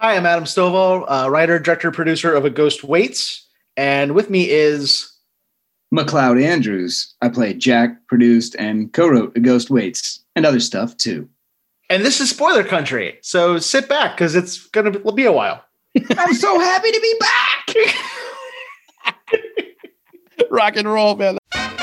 Hi, I'm Adam Stovall, writer, director, producer of A Ghost Waits. And with me is... McLeod Andrews. I played Jack, produced, and co-wrote A Ghost Waits, and other stuff, too. And this is Spoiler Country, so sit back, because it's going to be a while. I'm so happy to be back! Rock and roll, man.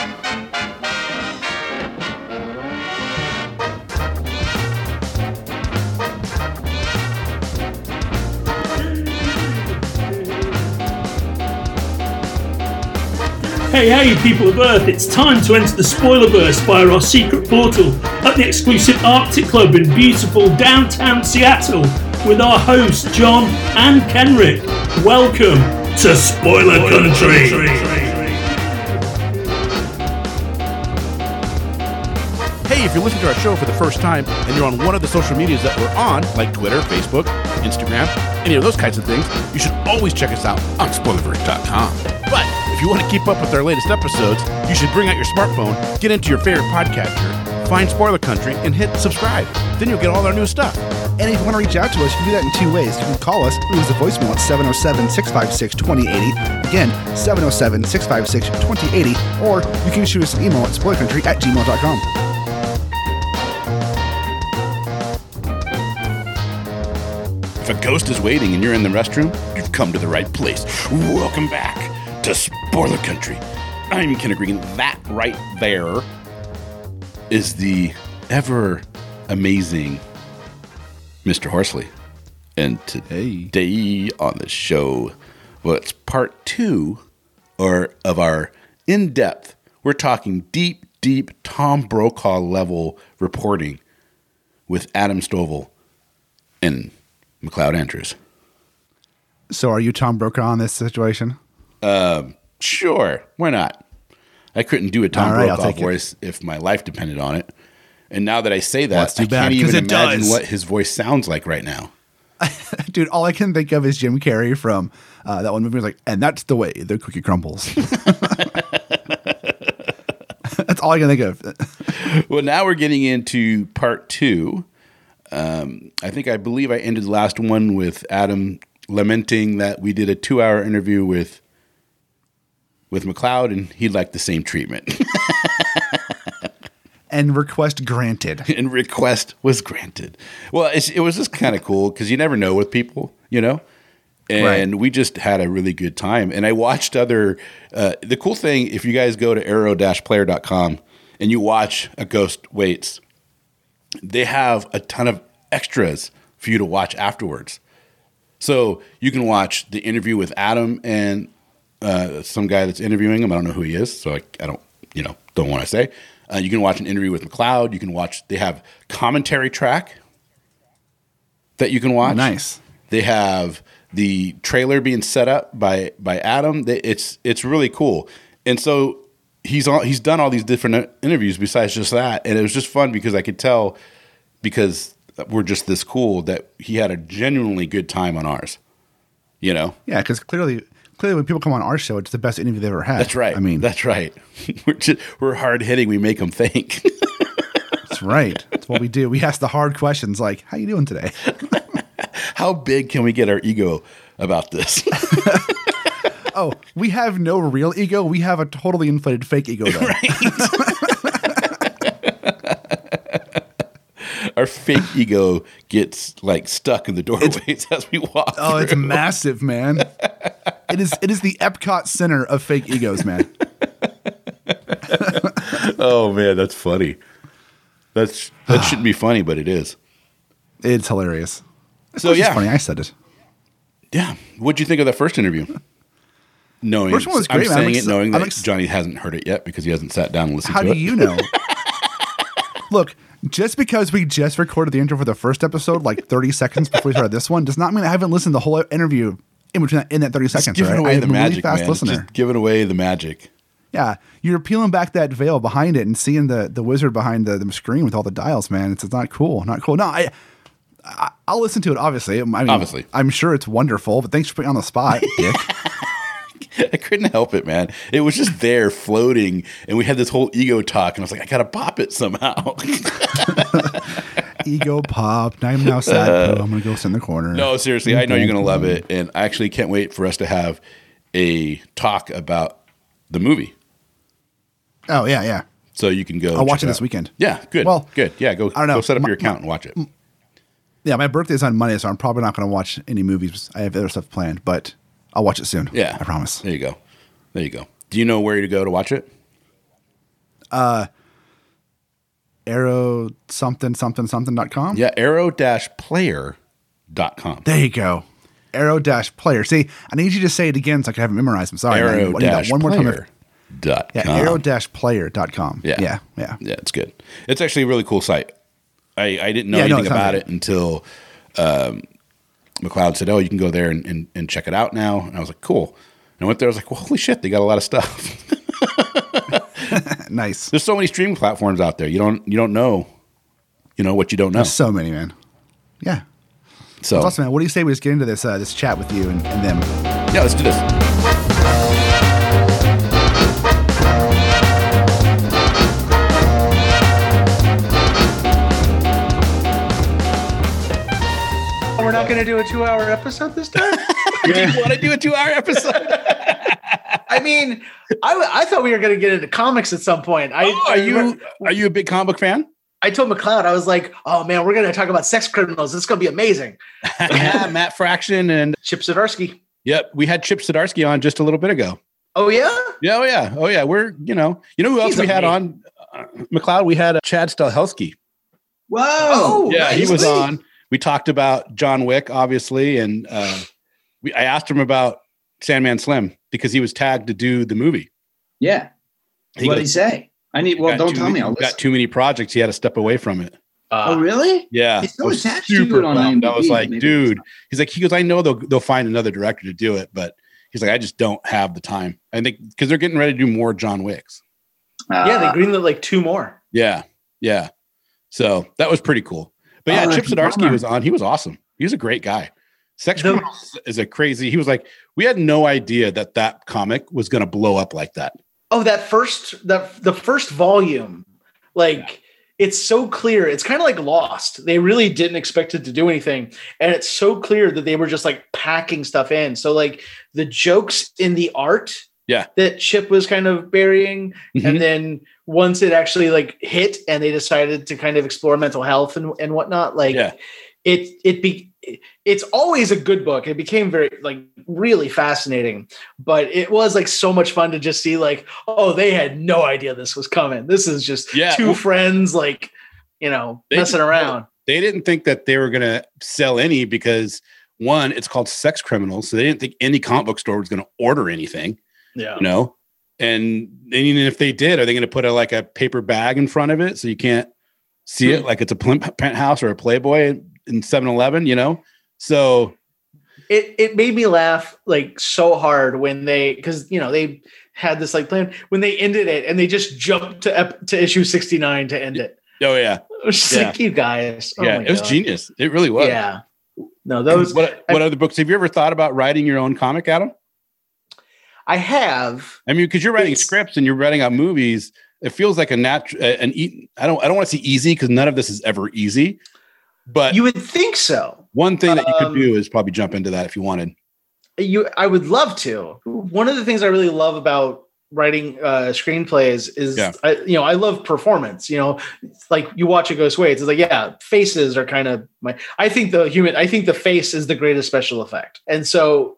Hey, people of Earth, it's time to enter the Spoilerverse via our secret portal at the exclusive Arctic Club in beautiful downtown Seattle with our hosts, John and Kenrick. Welcome to Spoiler Country. Hey, if you're listening to our show for the first time and you're on one of the social medias that we're on, like Twitter, Facebook, Instagram, any of those kinds of things, you should always check us out on Spoilerverse.com. But if you want to keep up with our latest episodes, you should bring out your smartphone, get into your favorite podcatcher, find Spoiler Country, and hit subscribe. Then you'll get all our new stuff. And if you want to reach out to us, you can do that in two ways. You can call us, leave us a voicemail at 707-656-2080. Again, 707-656-2080. Or you can shoot us an email at spoilercountry@gmail.com. If a ghost is waiting and you're in the restroom, you've come to the right place. Welcome back to Spoiler Country. I'm Kenrick Regan. That right there is the ever amazing Mr. Horsley. And today on the show, well, it's part 2 of our in-depth, we're talking deep Tom Brokaw level reporting with Adam Stovall and McLeod Andrews. So are you Tom Brokaw in this situation? Sure. Why not? I couldn't do a Tom Brokaw voice if my life depended on it. And now that I say that, I can't even imagine what his voice sounds like right now. Dude, all I can think of is Jim Carrey from that one movie. Was like, and that's the way the cookie crumbles. That's all I can think of. Well, now we're getting into part 2. I believe I ended the last one with Adam lamenting that we did a 2-hour interview with McLeod and he'd like the same treatment. And request granted. And request was granted. Well, it was just kind of cool because you never know with people, you know? And we just had a really good time. And I watched the cool thing, if you guys go to arrow-player.com and you watch A Ghost Waits, they have a ton of extras for you to watch afterwards. So you can watch the interview with Adam and some guy that's interviewing him. I don't know who he is, so I don't want to say. You can watch an interview with McLeod. You can watch. They have commentary track that you can watch. Nice. They have the trailer being set up by Adam. It's really cool. And so he's done all these different interviews besides just that, and it was just fun because I could tell because we're just this cool that he had a genuinely good time on ours. You know? Yeah, because clearly when people come on our show, it's the best interview they've ever had. That's right. I mean, that's right. We're hard hitting. We make them think. That's right. That's what we do. We ask the hard questions like, "How you doing today?" How big can we get our ego about this? Oh, we have no real ego. We have a totally inflated fake ego, though. Right. Our fake ego gets like stuck in the doorways as we walk. Oh, it's massive, man. It is the Epcot center of fake egos, man. Oh man, that's funny. That shouldn't be funny, but it is. It's hilarious. So yeah, funny. I said it. Yeah. What'd you think of that first interview? First one was great. Knowing that Johnny hasn't heard it yet because he hasn't sat down and listened to it. How do you know? Look, just because we just recorded the intro for the first episode, like 30 seconds before we started this one, does not mean I haven't listened to the whole interview in that 30 seconds. Giving away the magic, really fast man. Listener. Just giving away the magic. Yeah, you're peeling back that veil behind it and seeing the wizard behind the screen with all the dials, man. It's not cool. Not cool. No, I'll listen to it. Obviously, obviously, I'm sure it's wonderful. But thanks for putting me on the spot, Dick. I couldn't help it, man. It was just there floating, and we had this whole ego talk, and I was like, I gotta pop it somehow. Ego popped. I'm now sad. I'm going to go sit in the corner. No, seriously, I know you're going to love it. And I actually can't wait for us to have a talk about the movie. Oh, yeah. So you can go. I'll watch it check this weekend. Yeah, good. Well, good. Yeah, go. I don't know. Go set up your account and watch it. Yeah, my birthday's on Monday, so I'm probably not going to watch any movies. I have other stuff planned, but I'll watch it soon. Yeah, I promise. There you go. Do you know where to go to watch it? Arrow something.com. Yeah, arrow-player.com. There you go. Arrow-player. See, I need you to say it again so I can have it memorized. I'm sorry. Arrow-player.com. Yeah, arrow-player.com. Yeah, it's good. It's actually a really cool site. I didn't know anything about it until McLeod said, "Oh, you can go there and check it out now." And I was like, "Cool." And I went there. I was like, "Well, holy shit, they got a lot of stuff." Nice. There's so many streaming platforms out there. You don't know, what you don't know. There's so many, man. Yeah. So that's awesome, man. What do you say we just get into this chat with you and them? Yeah, let's do this. We're not going to do a 2-hour episode this time? Do you want to do a 2-hour episode? I mean, I thought we were going to get into comics at some point. Are you a big comic book fan? I told McLeod, I was like, oh man, we're going to talk about sex criminals. It's going to be amazing. Yeah, Matt Fraction and Chip Zdarsky. Yep, we had Chip Zdarsky on just a little bit ago. Oh yeah? Yeah. We're, you know who else we had on? McLeod, we had Chad Stahelski. Whoa. Oh, yeah, nice. he was on. We talked about John Wick, obviously, and I asked him about Sandman Slim because he was tagged to do the movie. Yeah. What did he say? Don't tell me. I'll got too many projects. He had to step away from it. Oh, really? Yeah. He's still attached to it on bummed. IMDb. I was like, Maybe dude. He goes, I know they'll find another director to do it, but he's like, I just don't have the time. I think because they're getting ready to do more John Wicks. Yeah, they greenlit like 2 more. Yeah. So that was pretty cool. But yeah, Chip Zdarsky was on. He was awesome. He was a great guy. Sex Criminals is a crazy. He was like, we had no idea that comic was going to blow up like that. Oh, the first volume, it's so clear. It's kind of like Lost. They really didn't expect it to do anything. And it's so clear that they were just like packing stuff in. So like the jokes in the art that Chip was kind of burying. Mm-hmm. And then once it actually like hit and they decided to kind of explore mental health and whatnot, it's always a good book. It became very really fascinating, but it was like so much fun to just see they had no idea this was coming. This is just two friends messing around. They didn't think that they were going to sell any because one, it's called Sex Criminals. So they didn't think any comic book store was going to order anything. Yeah. And even if they did, are they going to put a paper bag in front of it so you can't see it like it's a Penthouse or a Playboy in 7-Eleven, So it made me laugh so hard when they had this plan when they ended it and they just jumped to issue 69 to end it. Oh yeah. It was just you guys. Oh, it was genius. It really was. Yeah. No, those what other books have you ever thought about writing your own comic, Adam? I have. I mean, because you're writing scripts and you're writing out movies, it feels like I don't want to say easy because none of this is ever easy. But you would think so. One thing that you could do is probably jump into that if you wanted. I would love to. One of the things I really love about writing screenplays is, I love performance. Like you watch A Ghost Waits, it's faces are kind of I think the face is the greatest special effect, and so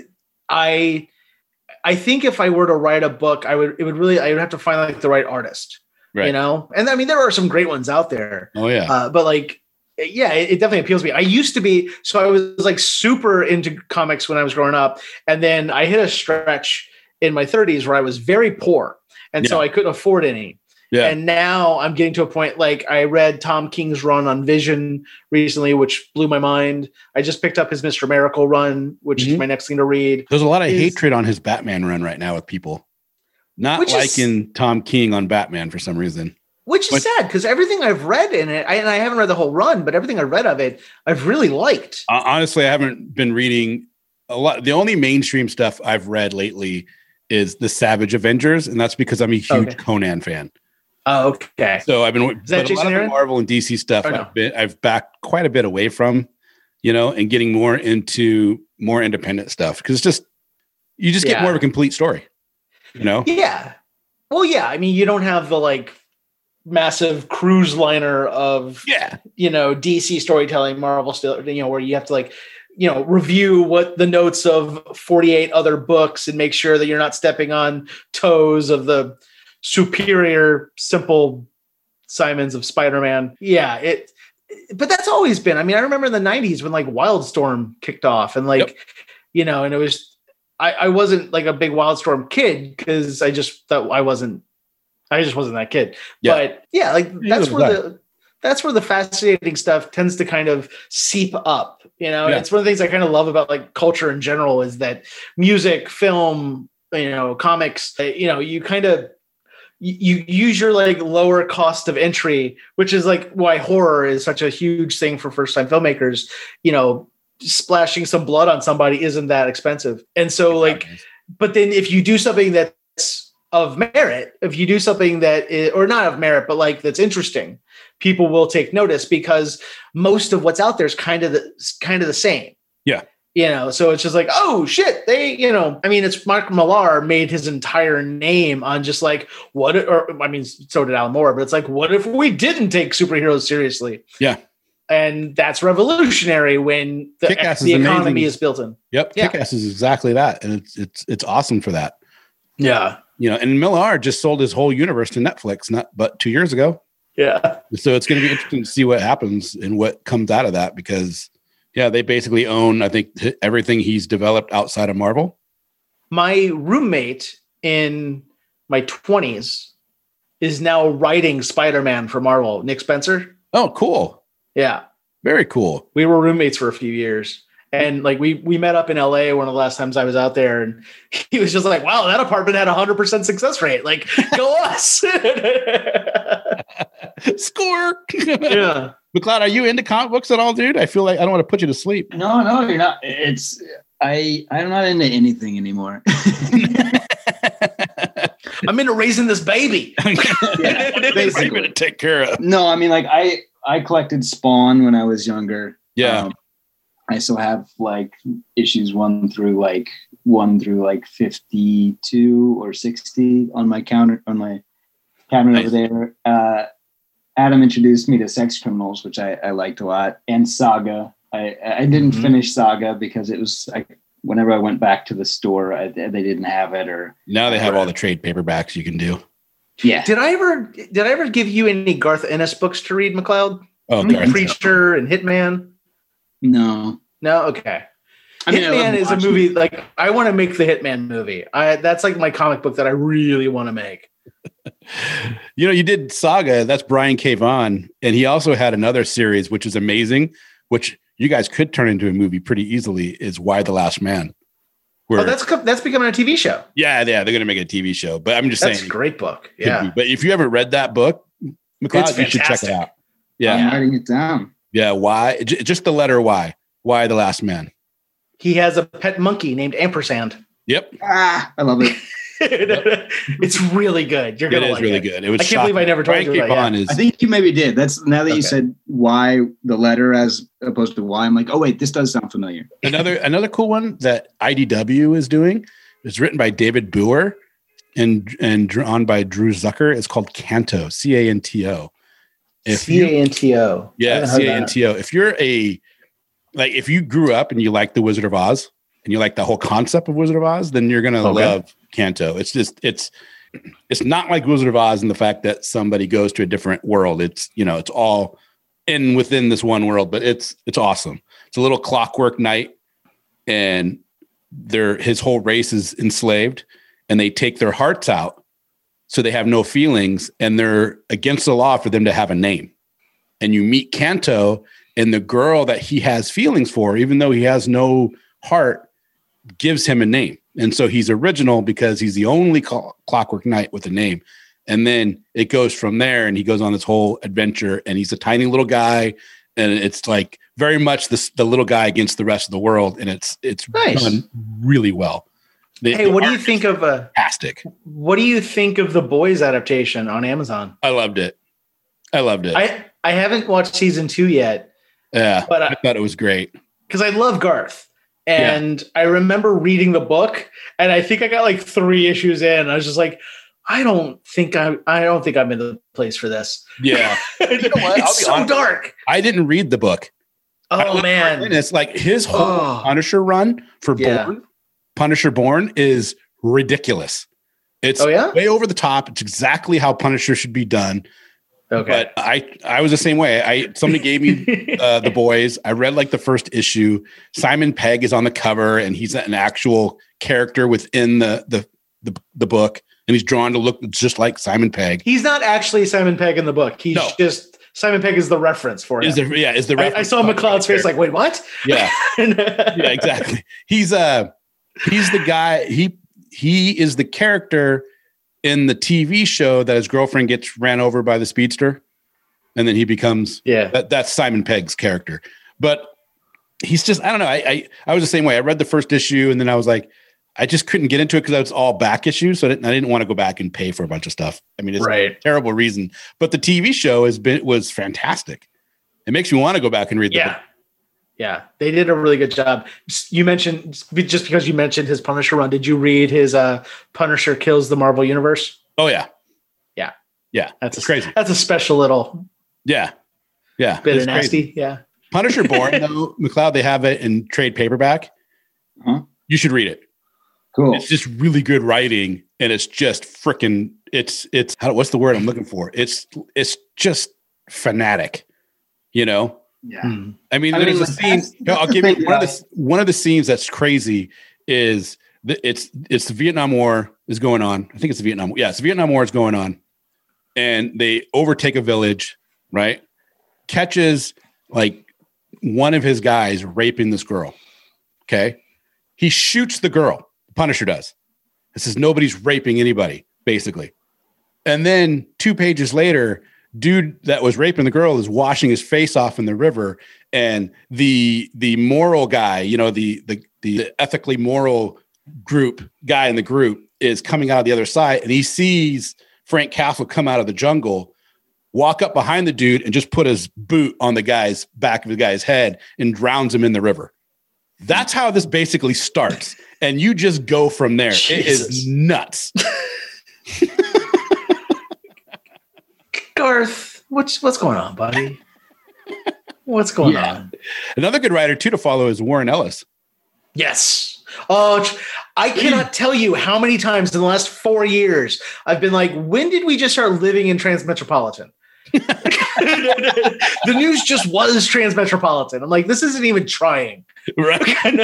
I think if I were to write a book, I would have to find the right artist, right. And I mean there are some great ones out there. Oh yeah, but it definitely appeals to me. I used to be, so I was super into comics when I was growing up. And then I hit a stretch in my 30s where I was very poor. And so I couldn't afford any. Yeah. And now I'm getting to a point, I read Tom King's run on Vision recently, which blew my mind. I just picked up his Mr. Miracle run, which is my next thing to read. There's a lot of hatred on his Batman run right now with people not liking Tom King on Batman for some reason. Which is sad because everything I've read in it, and I haven't read the whole run, but everything I've read of it, I've really liked. Honestly, I haven't been reading a lot. The only mainstream stuff I've read lately is the Savage Avengers, and that's because I'm a huge Conan fan. Oh, okay. So I've been Is that a lot of the Marvel and DC stuff. No? I've backed quite a bit away from, and getting more into more independent stuff because you just get more of a complete story. Yeah. Well, yeah. I mean, you don't have the massive cruise liner of DC storytelling, Marvel still, where you have to review what the notes of 48 other books and make sure that you're not stepping on toes of the superior, simple Simons of Spider-Man. Yeah, but that's always been. I mean, I remember in the 90s when Wildstorm kicked off and and it was, I wasn't a big Wildstorm kid because I just thought I just wasn't that kid. Yeah. But yeah, that's where the fascinating stuff tends to kind of seep up. It's one of the things I kind of love about culture in general is that music, film, comics, you kind of you use your lower cost of entry, which is why horror is such a huge thing for first time filmmakers. Splashing some blood on somebody isn't that expensive. And so but then if you do something that's of merit, if you do something that is, or not of merit, but that's interesting, people will take notice because most of what's out there is kind of the same. Yeah. So it's just oh shit, they, I mean, it's Mark Millar made his entire name on just so did Alan Moore, but it's what if we didn't take superheroes seriously? Yeah. And that's revolutionary when the economy is built in. Yep. Yeah. Kick-Ass is exactly that. And it's awesome for that. Yeah. And Millar just sold his whole universe to Netflix, but 2 years ago. Yeah. So it's going to be interesting to see what happens and what comes out of that because they basically own, I think, everything he's developed outside of Marvel. My roommate in my 20s is now writing Spider-Man for Marvel, Nick Spencer. Oh, cool. Yeah. Very cool. We were roommates for a few years. And we met up in LA one of the last times I was out there. And he was just wow, that apartment had 100% success rate. Go us. Score. Yeah. McLeod, are you into comic books at all, dude? I feel like I don't want to put you to sleep. No, you're not. I'm not into anything anymore. I'm into raising this baby. Basically, going to take care of. No, I mean, I collected Spawn when I was younger. Yeah. I still have issues 1 through 52 or 60 on my cabinet over there. Adam introduced me to Sex Criminals, which I liked a lot, and Saga. I didn't finish Saga because it was whenever I went back to the store, they didn't have it. Or now they have all the trade paperbacks you can do. Yeah. Did I ever give you any Garth Ennis books to read, McLeod? Oh, Preacher and Hitman. No. Okay. I mean, Hitman is a movie I want to make the Hitman movie. That's my comic book that I really want to make. You did Saga. That's Brian K. Vaughan, and he also had another series which is amazing, which you guys could turn into a movie pretty easily. Is Y the Last Man. That's becoming a TV show. Yeah, they're going to make a TV show. But I'm just saying, that's a great book. Yeah, but if you haven't read that book, McLeod, you should check it out. Yeah, I'm writing it down. Yeah, Y, just the letter Y. Y the Last Man. He has a pet monkey named Ampersand. Yep. I love it. It's really good. You're gonna like really it. Good. It was. I can't believe I never told you that. I think you maybe did. That's now that you said Y the letter as opposed to Y. I'm like, oh wait, this does sound familiar. Another cool one that IDW is doing is written by David Boer and drawn by Drew Zucker. It's called Canto. Canto. Canto. Yeah, Canto. If you're if you grew up and you like The Wizard of Oz and you like the whole concept of Wizard of Oz, then you're gonna love Canto. It's not like Wizard of Oz in the fact that somebody goes to a different world. It's it's all within this one world, but it's awesome. It's a little Clockwork Knight, and his whole race is enslaved, and they take their hearts out, so they have no feelings, and they're against the law for them to have a name. And you meet Canto, and the girl that he has feelings for, even though he has no heart, gives him a name. And so he's original because he's the only Clockwork Knight with a name. And then it goes from there, and he goes on this whole adventure, and he's a tiny little guy, and it's very much the little guy against the rest of the world. And it's nice. Done really well. Hey, what do you think of fantastic? What do you think of the Boys adaptation on Amazon? I loved it. I haven't watched season 2 yet. Yeah, but I thought it was great because I love Garth, and I remember reading the book, and I think I got like 3 issues in. I was just like, I don't think I'm in the place for this. Yeah, you know what? It's so honest, dark. I didn't read the book. Oh man, and it's like his whole Punisher run for Bourne. Punisher Bourne is ridiculous. It's way over the top. It's exactly how Punisher should be done. Okay. But I was the same way. Somebody gave me the Boys. I read like the first issue. Simon Pegg is on the cover, and he's an actual character within the book, and he's drawn to look just like Simon Pegg. He's not actually Simon Pegg in the book. He's just Simon Pegg is the reference for him. Is the reference? I saw McLeod's face like, wait, what? Yeah. Yeah, exactly. He's the guy. He is the character in the TV show that his girlfriend gets ran over by the speedster, and then he becomes that's Simon Pegg's character. But he's just, I don't know. I was the same way. I read the first issue, and then I was like, I just couldn't get into it because it was all back issues. So I didn't want to go back and pay for a bunch of stuff. I mean, it's a terrible reason. But the TV show was fantastic. It makes you want to go back and read the book. Yeah, they did a really good job. You mentioned, just because you mentioned his Punisher run, did you read his Punisher Kills the Marvel Universe? Oh, yeah. Yeah. That's crazy. That's a special little bit of nasty. Crazy. Yeah. Punisher Bourne, though, McLeod, they have it in trade paperback. You should read it. Cool. It's just really good writing, and it's just freaking, what's the word I'm looking for? It's just fanatic, you know? Yeah. I mean, there's a scene. I'll give you one of the scenes that's crazy is it's the Vietnam War is going on. I think it's the Vietnam. Yeah, it's the Vietnam War is going on, and they overtake a village. Right, catches like one of his guys raping this girl. Okay, he shoots the girl. Punisher does. It says nobody's raping anybody, basically, and then 2 pages later, dude that was raping the girl is washing his face off in the river, and the moral guy, you know, the ethically moral guy in the group is coming out of the other side, and he sees Frank Castle come out of the jungle, walk up behind the dude, and just put his boot on the guy's back of the guy's head and drowns him in the river. That's how this basically starts, and you just go from there. Jesus. It is nuts. Garth, what's going on, buddy? What's going on? Another good writer too to follow is Warren Ellis. Yes. Oh, I cannot tell you how many times in the last 4 years I've been like, when did we just start living in Transmetropolitan? The news just was Transmetropolitan. I'm like, this isn't even trying. Right.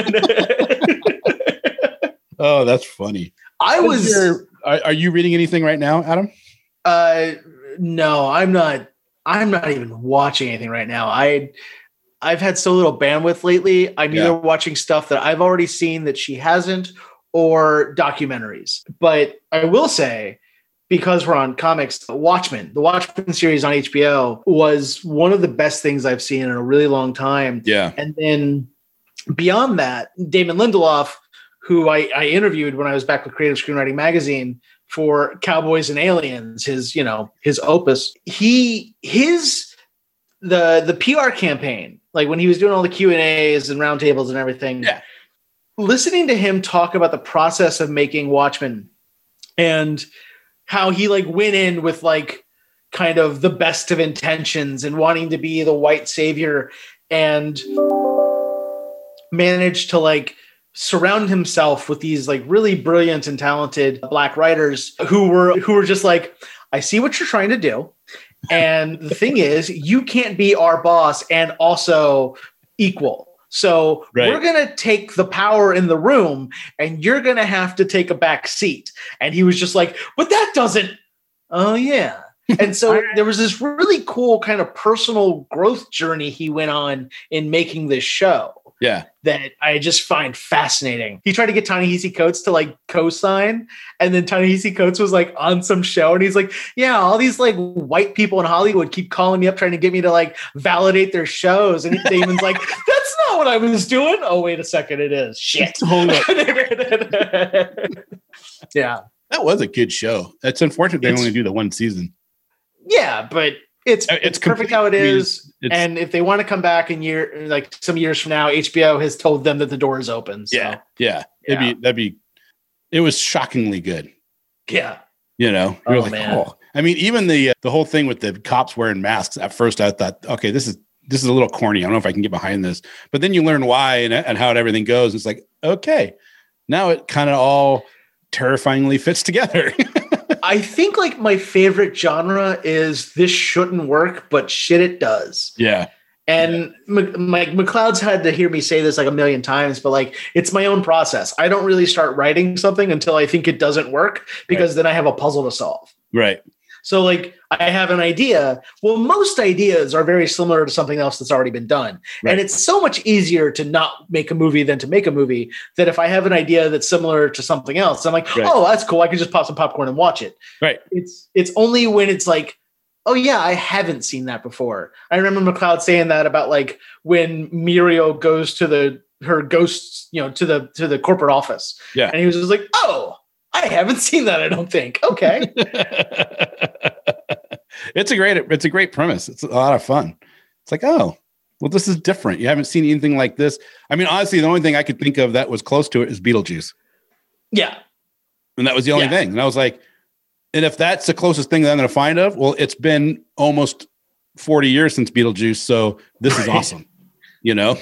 Oh, that's funny. Are you reading anything right now, Adam? No, I'm not even watching anything right now. I've had so little bandwidth lately. I'm either watching stuff that I've already seen that she hasn't, or documentaries. But I will say, because we're on comics, the Watchmen series on HBO was one of the best things I've seen in a really long time. Yeah. And then beyond that, Damon Lindelof, who I interviewed when I was back with Creative Screenwriting Magazine for Cowboys and Aliens, his opus, the PR campaign, like when he was doing all the Q&As and roundtables and everything, listening to him talk about the process of making Watchmen and how he like went in with like kind of the best of intentions and wanting to be the white savior, and managed to like surround himself with these like really brilliant and talented Black writers who were just like, I see what you're trying to do. And the thing is, you can't be our boss and also equal. So we're going to take the power in the room and you're going to have to take a back seat. And he was just like, but that doesn't. Oh, yeah. And so there was this really cool kind of personal growth journey he went on in making this show. Yeah. That I just find fascinating. He tried to get Ta-Nehisi Coates to like co-sign, and then Ta-Nehisi Coates was like on some show, and he's like, yeah, all these like white people in Hollywood keep calling me up trying to get me to like validate their shows. And Damon's like, that's not what I was doing. Oh, wait a second, it is. Shit. Hold up. Yeah. That was a good show. It's unfortunate they only do the one season. Yeah, but it's perfect how it is. And if they want to come back in some years from now, HBO has told them that the door is open. So. Yeah. It was shockingly good. Yeah. You know, man. Oh. I mean, even the whole thing with the cops wearing masks. At first, I thought, okay, this is a little corny. I don't know if I can get behind this. But then you learn why and how everything goes. It's like, okay, now it kind of all terrifyingly fits together. I think like my favorite genre is this shouldn't work, but shit, it does. Yeah. And McLeod's had to hear me say this like a million times, but like it's my own process. I don't really start writing something until I think it doesn't work, because then I have a puzzle to solve. Right. So like I have an idea. Well, most ideas are very similar to something else that's already been done. Right. And it's so much easier to not make a movie than to make a movie, that if I have an idea that's similar to something else, I'm like, oh, that's cool. I can just pop some popcorn and watch it. Right. It's only when it's like, oh yeah, I haven't seen that before. I remember McLeod saying that about like when Muriel goes to her ghosts, to the corporate office. Yeah. And he was just like, oh, I haven't seen that, I don't think. Okay. It's a great premise. It's a lot of fun. It's like, oh, well, this is different. You haven't seen anything like this. I mean, honestly, the only thing I could think of that was close to it is Beetlejuice. Yeah. And that was the only thing. And I was like, and if that's the closest thing that I'm going to find of, well, it's been almost 40 years since Beetlejuice. So this is awesome. Yeah.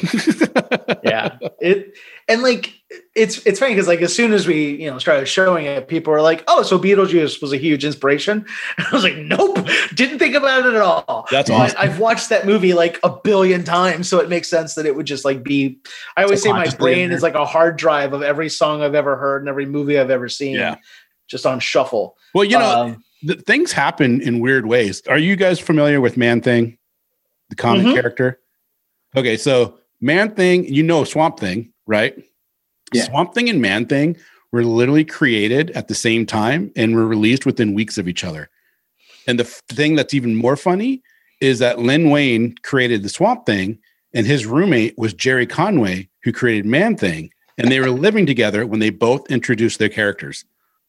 It's funny because like as soon as we started showing it, people were like, oh, so Beetlejuice was a huge inspiration. And I was like, nope, didn't think about it at all. That's awesome. I've watched that movie like a billion times, so it makes sense that it would just like be. I always say my brain is like a hard drive of every song I've ever heard and every movie I've ever seen. Yeah. Just on shuffle. Well, things happen in weird ways. Are you guys familiar with Man-Thing, the comic character? Okay, so Man-Thing, Swamp Thing, right? Yeah. Swamp Thing and Man-Thing were literally created at the same time and were released within weeks of each other. And the thing that's even more funny is that Lin Wayne created the Swamp Thing, and his roommate was Jerry Conway, who created Man-Thing, and they were living together when they both introduced their characters.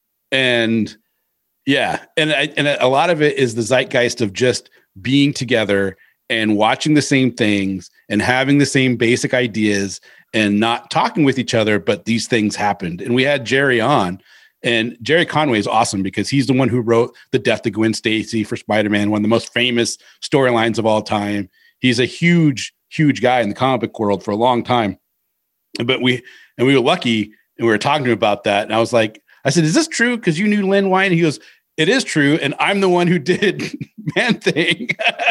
And yeah, and a lot of it is the zeitgeist of just being together and watching the same things and having the same basic ideas and not talking with each other, but these things happened. And we had Jerry on, and Jerry Conway is awesome because he's the one who wrote The Death of Gwen Stacy for Spider-Man, one of the most famous storylines of all time. He's a huge, huge guy in the comic book world for a long time. But we were lucky, and we were talking to him about that. And I said, is this true? Because you knew Lin Wayne? He goes, it is true. And I'm the one who did Man-Thing.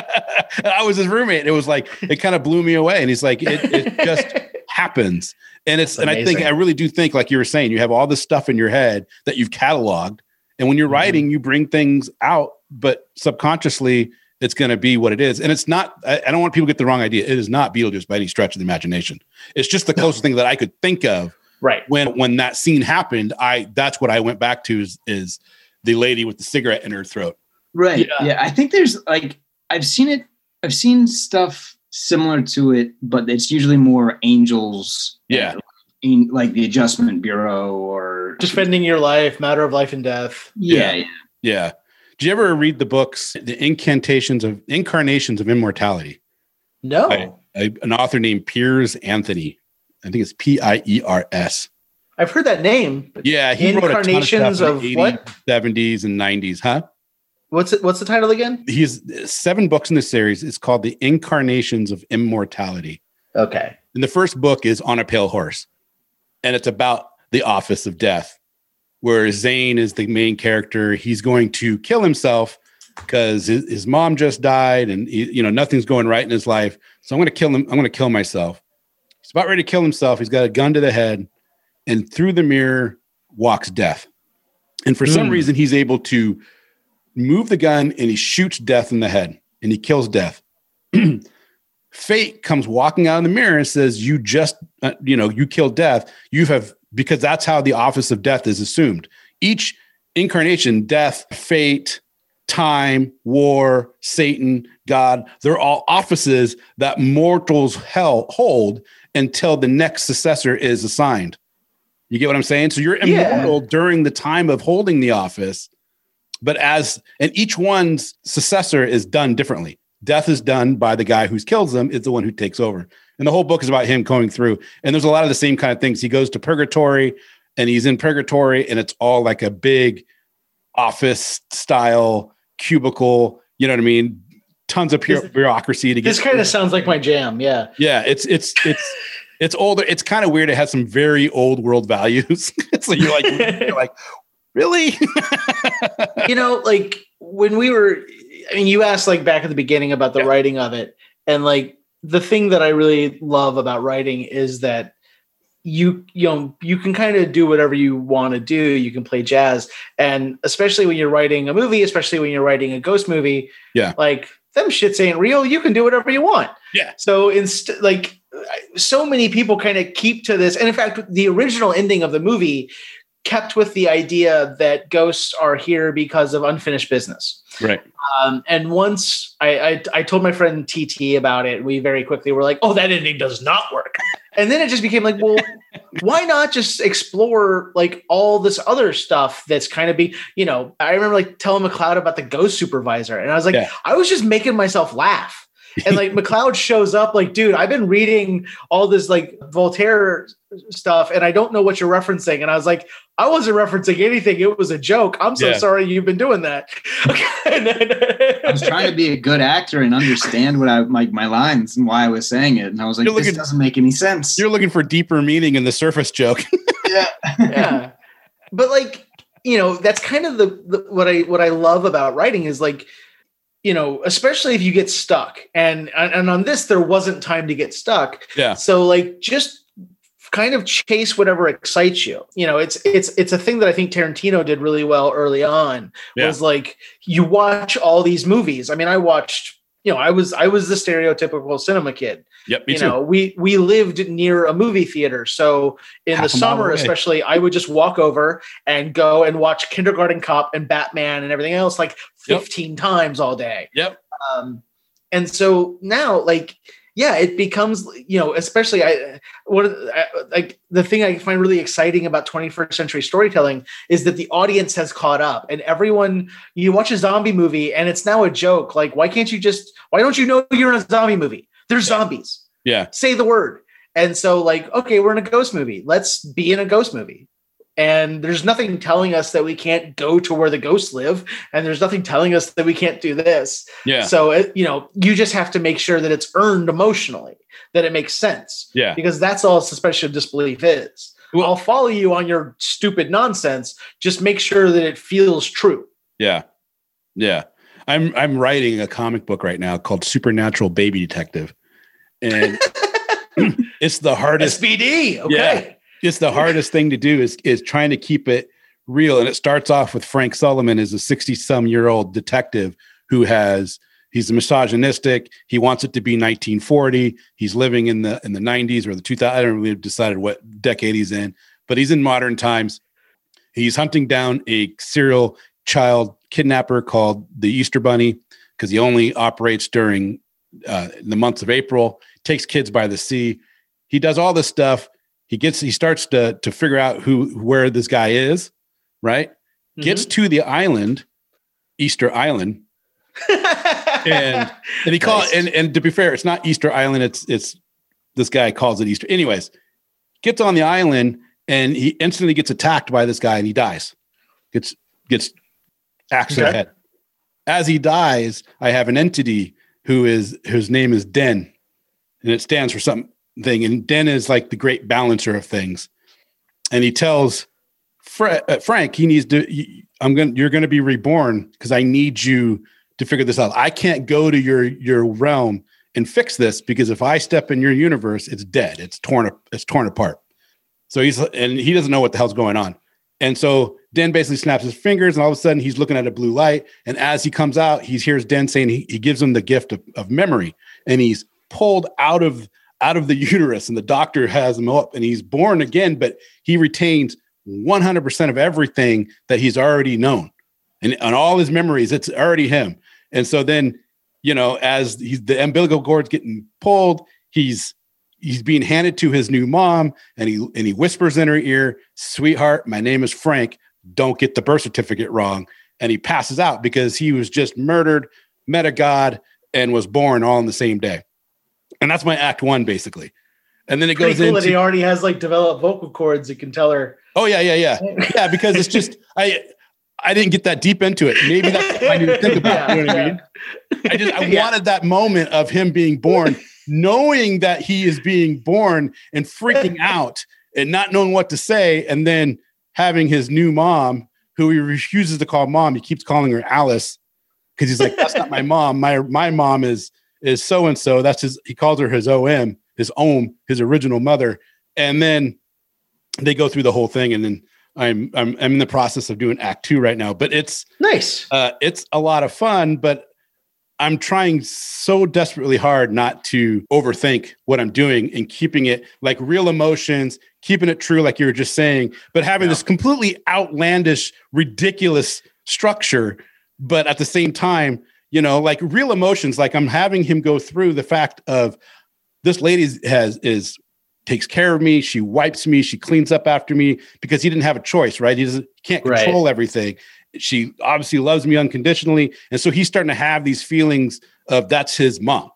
I was his roommate. It was like, it kind of blew me away. And he's like, it just happens. And I really do think, like you were saying, you have all this stuff in your head that you've cataloged. And when you're writing, you bring things out, but subconsciously it's going to be what it is. And it's not, I don't want people to get the wrong idea. It is not Beetlejuice by any stretch of the imagination. It's just the closest thing that I could think of. Right. When that scene happened, that's what I went back to is the lady with the cigarette in her throat. Right. Yeah. I think there's I've seen stuff similar to it, but it's usually more angels. Yeah. Like the Adjustment Bureau or Defending Your Life, Matter of Life and Death. Yeah. Did you ever read the books, The Incarnations of Immortality? No. An author named Piers Anthony. I think it's Piers. I've heard that name. Yeah, he wrote a ton of stuff in the 80s, what? 70s, and 90s. Huh? What's the title again? He's 7 books in the series. It's called The Incarnations of Immortality. Okay. And the first book is On a Pale Horse. And it's about the office of death, where Zane is the main character. He's going to kill himself because his mom just died and nothing's going right in his life. So I'm going to kill him. I'm going to kill myself. He's about ready to kill himself. He's got a gun to the head, and through the mirror walks death. And for some reason, he's able to move the gun, and he shoots death in the head, and he kills death. Fate comes walking out in the mirror and says, you just, you killed death. Because that's how the office of death is assumed. Each incarnation, death, fate, time, war, Satan, God, they're all offices that mortals hold until the next successor is assigned. You get what I'm saying? So you're immortal during the time of holding the office, and each one's successor is done differently. Death is done by the guy who kills them, is the one who takes over. And the whole book is about him going through. And there's a lot of the same kind of things. He goes to purgatory, and he's in purgatory, and it's all like a big office style cubicle. You know what I mean? Tons of bureaucracy to get. This kind of sounds like my jam. Yeah. Yeah. It's older. It's kind of weird. It has some very old world values. So you're like, really? Like when you asked like back at the beginning about the writing of it. And like the thing that I really love about writing is that you can kind of do whatever you want to do. You can play jazz. And especially when you're writing a movie, especially when you're writing a ghost movie, like them shits ain't real. You can do whatever you want. Yeah. So so many people kind of keep to this. And in fact, the original ending of the movie kept with the idea that ghosts are here because of unfinished business. Right. And once I told my friend TT about it, we very quickly were like, oh, that ending does not work. And then it just became like, well, why not just explore like all this other stuff that's kind of I remember like telling McLeod about the ghost supervisor. And I was like, I was just making myself laugh. And like McLeod shows up like, dude, I've been reading all this like Voltaire stuff and I don't know what you're referencing. And I was like, I wasn't referencing anything. It was a joke. I'm so sorry you've been doing that. I was trying to be a good actor and understand what my lines and why I was saying it. And I was like, this doesn't make any sense. You're looking for deeper meaning in the surface joke. Yeah. But like, that's kind of what I love about writing is like, especially if you get stuck and on this, there wasn't time to get stuck. Yeah. So like, just kind of chase whatever excites you. It's a thing that I think Tarantino did really well early on was like, you watch all these movies. I mean, I watched, I was the stereotypical cinema kid. Yep. Me too. We lived near a movie theater. So in the summer, especially, I would just walk over and go and watch Kindergarten Cop and Batman and everything else like 15 times all day. Yep. And so now like, it becomes, especially the thing I find really exciting about 21st century storytelling is that the audience has caught up and you watch a zombie movie and it's now a joke. Like, why don't you know you're in a zombie movie? There's zombies. Yeah. Say the word. And so like, okay, we're in a ghost movie. Let's be in a ghost movie. And there's nothing telling us that we can't go to where the ghosts live. And there's nothing telling us that we can't do this. Yeah. So, you just have to make sure that it's earned emotionally, that it makes sense. Yeah. Because that's all suspension of disbelief is. Well, I'll follow you on your stupid nonsense. Just make sure that it feels true. Yeah. Yeah. I'm writing a comic book right now called Supernatural Baby Detective. And it's the hardest. SPD. Okay. Yeah. It's the hardest thing to do is trying to keep it real. And it starts off with Frank Sullivan as a 60-some-year-old detective he's misogynistic. He wants it to be 1940. He's living in the 90s or the 2000s. I don't really decided what decade he's in, but he's in modern times. He's hunting down a serial child kidnapper called the Easter Bunny because he only operates during the months of April, takes kids by the sea. He does all this stuff. He starts to figure out where this guy is, right? Mm-hmm. Gets to the island, Easter Island, and he calls and to be fair, it's not Easter Island. It's this guy calls it Easter. Anyways, gets on the island and he instantly gets attacked by this guy and he dies. Gets axed to the head. As he dies, I have an entity whose name is Den, and it stands for something. And Den is like the great balancer of things. And he tells Frank, he needs to, you're going to be reborn because I need you to figure this out. I can't go to your realm and fix this because if I step in your universe, it's dead. It's torn apart. So he doesn't know what the hell's going on. And so Den basically snaps his fingers and all of a sudden he's looking at a blue light. And as he comes out, he hears Den saying he gives him the gift of memory. And he's pulled out of the uterus, and the doctor has him up, and he's born again, but he retains 100% of everything that he's already known, and on all his memories, it's already him. And so then, as the umbilical cord's getting pulled, he's being handed to his new mom, and he whispers in her ear, "Sweetheart, my name is Frank. Don't get the birth certificate wrong." And he passes out because he was just murdered, met a god, and was born all in the same day. And that's my act 1, basically. And then it goes into that he already has like developed vocal cords. You can tell her. Oh yeah. Yeah. Because it's just, I didn't get that deep into it. Maybe that's what I need to think about. You know what I mean? I wanted that moment of him being born, knowing that he is being born and freaking out and not knowing what to say. And then having his new mom, who he refuses to call mom. He keeps calling her Alice because he's like, that's not my mom. My mom is so-and-so. That's he calls her his OM, his original mother. And then they go through the whole thing. And then I'm in the process of doing act 2 right now, but it's nice. It's a lot of fun, but I'm trying so desperately hard not to overthink what I'm doing and keeping it like real emotions, keeping it true, like you were just saying, but having this completely outlandish, ridiculous structure. But at the same time, like real emotions, like I'm having him go through the fact of this lady takes care of me. She wipes me. She cleans up after me because he didn't have a choice, right? He can't control everything. She obviously loves me unconditionally. And so he's starting to have these feelings of that's his mom,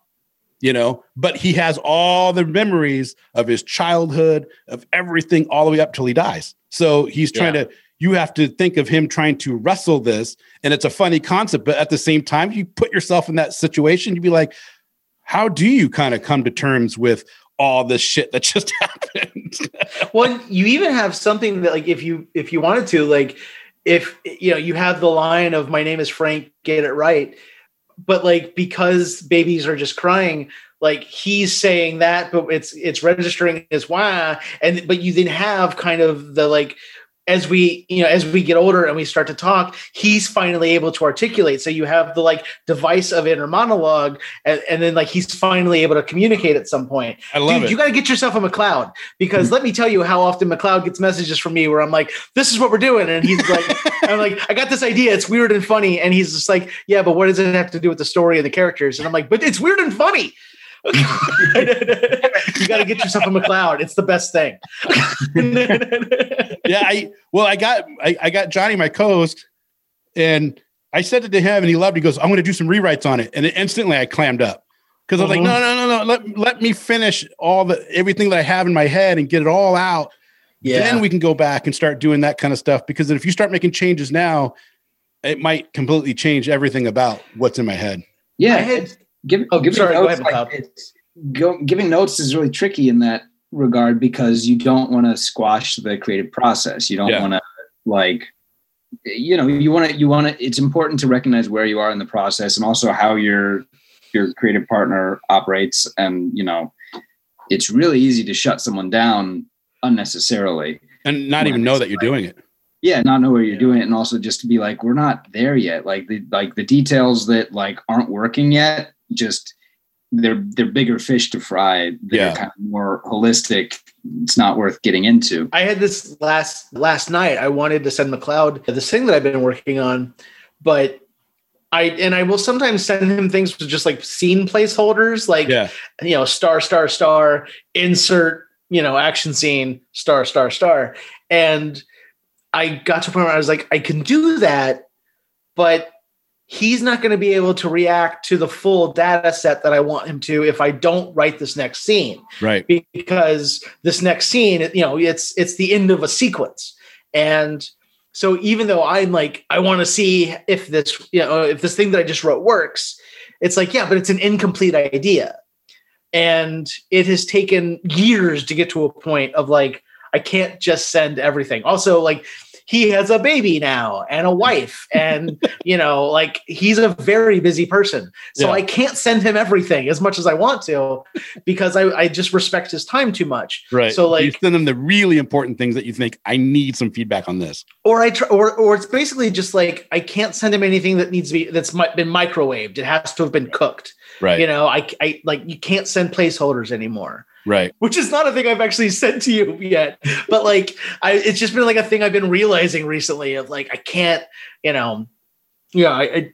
but he has all the memories of his childhood, of everything all the way up till he dies. So he's trying you have to think of him trying to wrestle this. And it's a funny concept, but at the same time, you put yourself in that situation, you'd be like, how do you kind of come to terms with all this shit that just happened? Well, you even have something that like, if you wanted to, like, if you have the line of "My name is Frank, get it right," but like because babies are just crying, like he's saying that, but it's registering as wah, but you then have kind of the like as we get older and we start to talk, he's finally able to articulate. So you have the like device of inner monologue, and then like he's finally able to communicate at some point. I love it. You got to get yourself a McLeod, because let me tell you how often McLeod gets messages from me where I'm like, "This is what we're doing," and he's like, "I'm like, I got this idea. It's weird and funny," and he's just like, "Yeah, but what does it have to do with the story and the characters?" And I'm like, "But it's weird and funny." You got to get yourself a McLeod. It's the best thing. Yeah, I got Johnny, my co-host, and I said it to him, and he loved it. He goes, "I'm going to do some rewrites on it," and instantly I clammed up because I was like, "No, let me finish everything that I have in my head and get it all out. Yeah. Then we can go back and start doing that kind of stuff. Because if you start making changes now, it might completely change everything about what's in my head." Yeah, giving notes is really tricky in that regard, because you don't want to squash the creative process. You don't want to you want to, it's important to recognize where you are in the process and also how your creative partner operates. And, it's really easy to shut someone down unnecessarily and not even know that you're doing it. Yeah. Not know where you're doing it. And also just to be like, we're not there yet. Like the details that like aren't working yet, just they're bigger fish to fry. They're kind of more holistic. It's not worth getting into. I had this last night. I wanted to send McLeod this thing that I've been working on, but I will sometimes send him things with just like scene placeholders, like, star, insert, action scene, star. And I got to a point where I was like, I can do that, but he's not going to be able to react to the full data set that I want him to if I don't write this next scene. Right. Because this next scene, it's the end of a sequence. And so even though I'm like, I want to see if this thing that I just wrote works, it's like, yeah, but it's an incomplete idea. And it has taken years to get to a point of like, I can't just send everything. Also, like, he has a baby now and a wife, and like he's a very busy person. So I can't send him everything as much as I want to, because I just respect his time too much. Right. So like, you send him the really important things that you think, I need some feedback on this. Or it's basically just like, I can't send him anything that needs to be, that's been microwaved. It has to have been cooked. Right. You know, I like, you can't send placeholders anymore. Right. Which is not a thing I've actually said to you yet, but like, it's just been like a thing I've been realizing recently of like, I can't, you know, I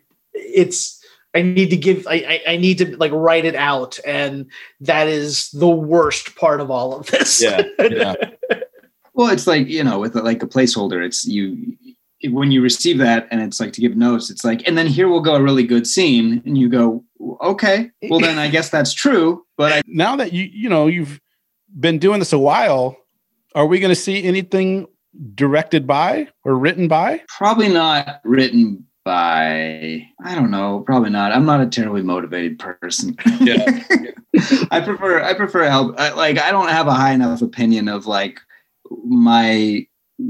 need to like write it out. And that is the worst part of all of this. Yeah. Well, it's like, you know, with like a placeholder, it's when you receive that and it's like to give notes, it's like, and then here will go a really good scene. And you go, okay, well then I guess that's true. But now that you've been doing this a while, are we going to see anything directed by or written by? Probably not written by, I don't know, probably not. I'm not a terribly motivated person. Yeah. I prefer help. Like, I don't have a high enough opinion of like my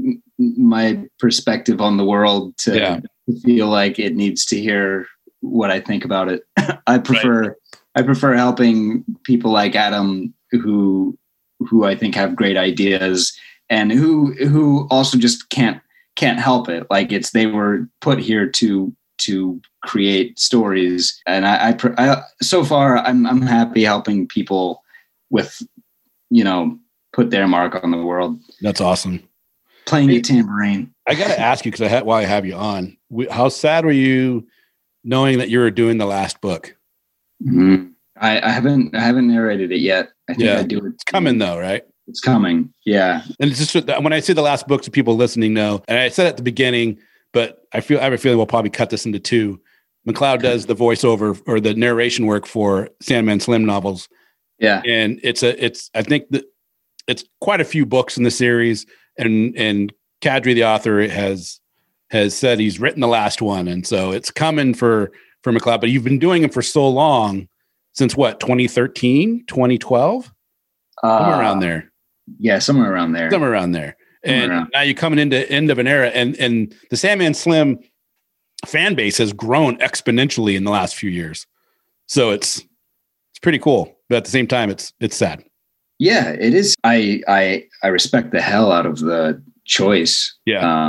perspective on the world to feel like it needs to hear what I think about it. I prefer helping people like Adam who I think have great ideas and who also just can't help it. Like they were put here to create stories. And I so far I'm happy helping people with, you know, put their mark on the world. That's awesome. Playing a tambourine. I got to ask you, because while I have you on, how sad were you knowing that you were doing the last book? Mm-hmm. I haven't narrated it yet. I think I do it. It's coming though, right? It's coming. Yeah. And it's just when I say the last book, so people listening know, and I said at the beginning, but I have a feeling we'll probably cut this into two. McLeod does the voiceover or the narration work for Sandman Slim novels. Yeah. And I think that it's quite a few books in the series, and Kadri, the author, has said he's written the last one. And so it's coming for McLeod, but you've been doing it for so long, since what, 2013, 2012? Somewhere around there. Yeah, somewhere around there. And now you're coming into end of an era, and the Sandman Slim fan base has grown exponentially in the last few years. So it's pretty cool, but at the same time, it's sad. Yeah, it is. I respect the hell out of the choice. Yeah.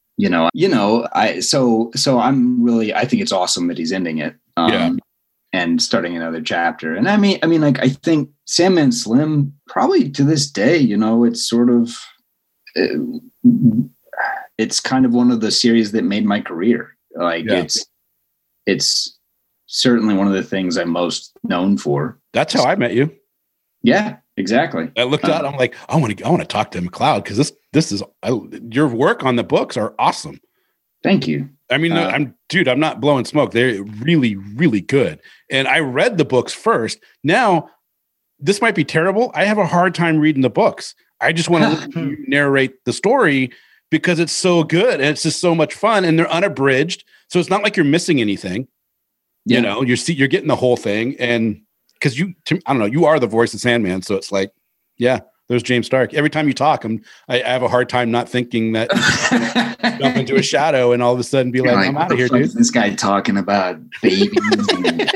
So I'm really, I think it's awesome that he's ending it. And starting another chapter. And I mean, like, I think Sandman Slim, probably to this day, you know, it's sort of, it's kind of one of the series that made my career. Like it's certainly one of the things I'm most known for. That's how I met you. Yeah, exactly. I looked out, I'm like, I want to talk to McLeod, because this is your work on the books are awesome. Thank you. I mean, I'm not blowing smoke. They're really, really good. And I read the books first. Now, this might be terrible. I have a hard time reading the books. I just want to listen to you narrate the story because it's so good and it's just so much fun, and they're unabridged. So it's not like you're missing anything. Yeah. You know, you're getting the whole thing. And because I don't know, you are the voice of Sandman. So it's like, yeah, there's James Stark. Every time you talk, I have a hard time not thinking that jump into a shadow and all of a sudden be like, I'm out of here, dude. This guy talking about babies and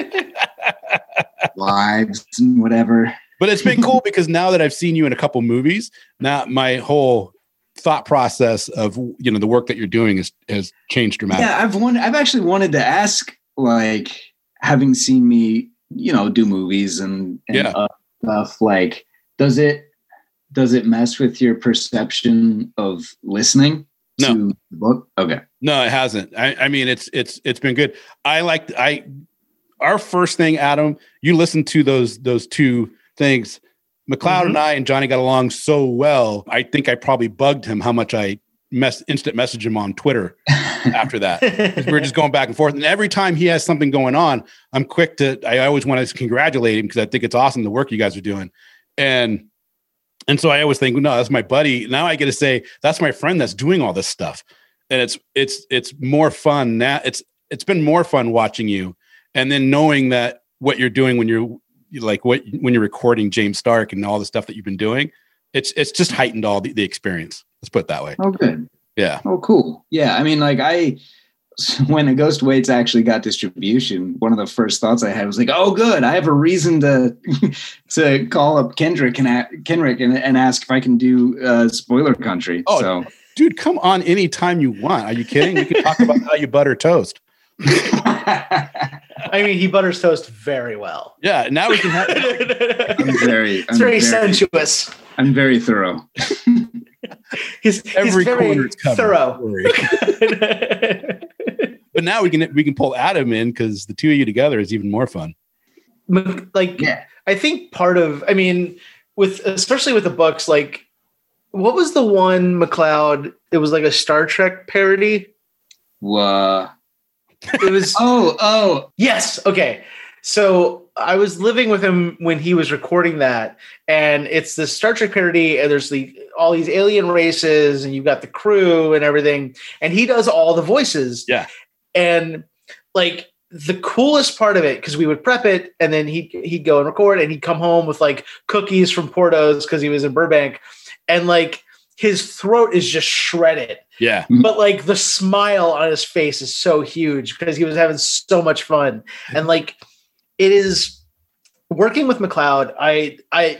wives and whatever. But it's been cool because now that I've seen you in a couple movies, now my whole thought process of, you know, the work that you're doing has changed dramatically. Yeah, I've actually wanted to ask, like, having seen me, you know, do movies and stuff, like, does it mess with your perception of listening to the book? Okay. No, it hasn't. I mean, it's been good. Our first thing, Adam, you listened to those two things. McLeod and I and Johnny got along so well. I think I probably bugged him how much I instant message him on Twitter after that. We were just going back and forth. And every time he has something going on, I'm quick I always want to congratulate him because I think it's awesome the work you guys are doing. And so I always think, no, that's my buddy. Now I get to say, that's my friend that's doing all this stuff. And it's more fun now. It's been more fun watching you. And then knowing that what you're doing when you're recording James Stark and all the stuff that you've been doing, it's just heightened all the experience. Let's put it that way. Oh, good. Yeah. Oh, cool. Yeah. I mean, like when A Ghost Waits actually got distribution, one of the first thoughts I had was like, oh, good. I have a reason to call up Kendrick and ask if I can do Spoiler Country. Oh, so, dude, come on anytime you want. Are you kidding? We can talk about how you butter toast. I mean, he butters toast very well. Yeah, now we can have. It's very sensuous. I'm very thorough. He's very thorough. But now we can pull Adam in because the two of you together is even more fun. Like, I think part of, I mean, especially with the books, like, what was the one McLeod? It was like a Star Trek parody. It was. Oh. Yes. Okay. So I was living with him when he was recording that, and it's the Star Trek parody, and there's all these alien races, and you've got the crew and everything, and he does all the voices. Yeah. And like the coolest part of it, because we would prep it, and then he'd go and record, and he'd come home with like cookies from Porto's because he was in Burbank, and like his throat is just shredded. Yeah. But like the smile on his face is so huge because he was having so much fun. And like it is working with McLeod. I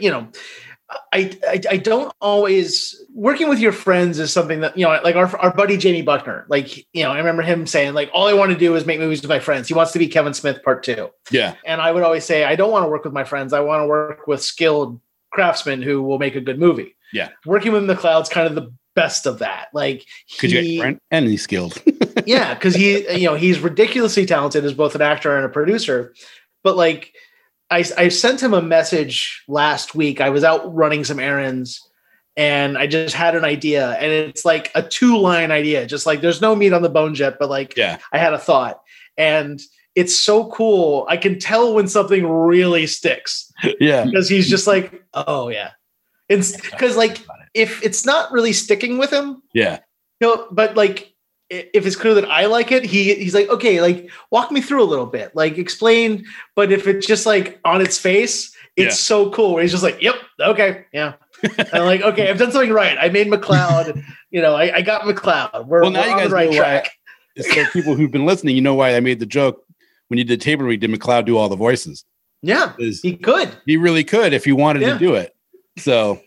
don't always working with your friends is something that, like our buddy Jamie Buckner, like, I remember him saying like, all I want to do is make movies with my friends. He wants to be Kevin Smith Part 2. Yeah. And I would always say, I don't want to work with my friends. I want to work with skilled craftsmen who will make a good movie. Yeah. Working with McLeod's kind of the best of that. Like, because you get Brent and he's skilled. Yeah. Cause he's ridiculously talented as both an actor and a producer, but like, I sent him a message last week. I was out running some errands and I just had an idea, and it's like a 2-line idea. Just like there's no meat on the bones yet, but like, I had a thought, and it's so cool. I can tell when something really sticks. Yeah. Because he's just like, oh yeah. It's because like, if it's not really sticking with him. Yeah. But like, if it's clear that I like it, he's like, okay, like walk me through a little bit, like explain. But if it's just like on its face, it's so cool. Where he's just like, yep, okay, yeah. And I'm like, okay, I've done something right. I made McLeod. I got McLeod. We're now you on guys the right track. So people who've been listening, you know why I made the joke when you did table read. Did McLeod do all the voices? Yeah, he could. He really could if he wanted to do it. So,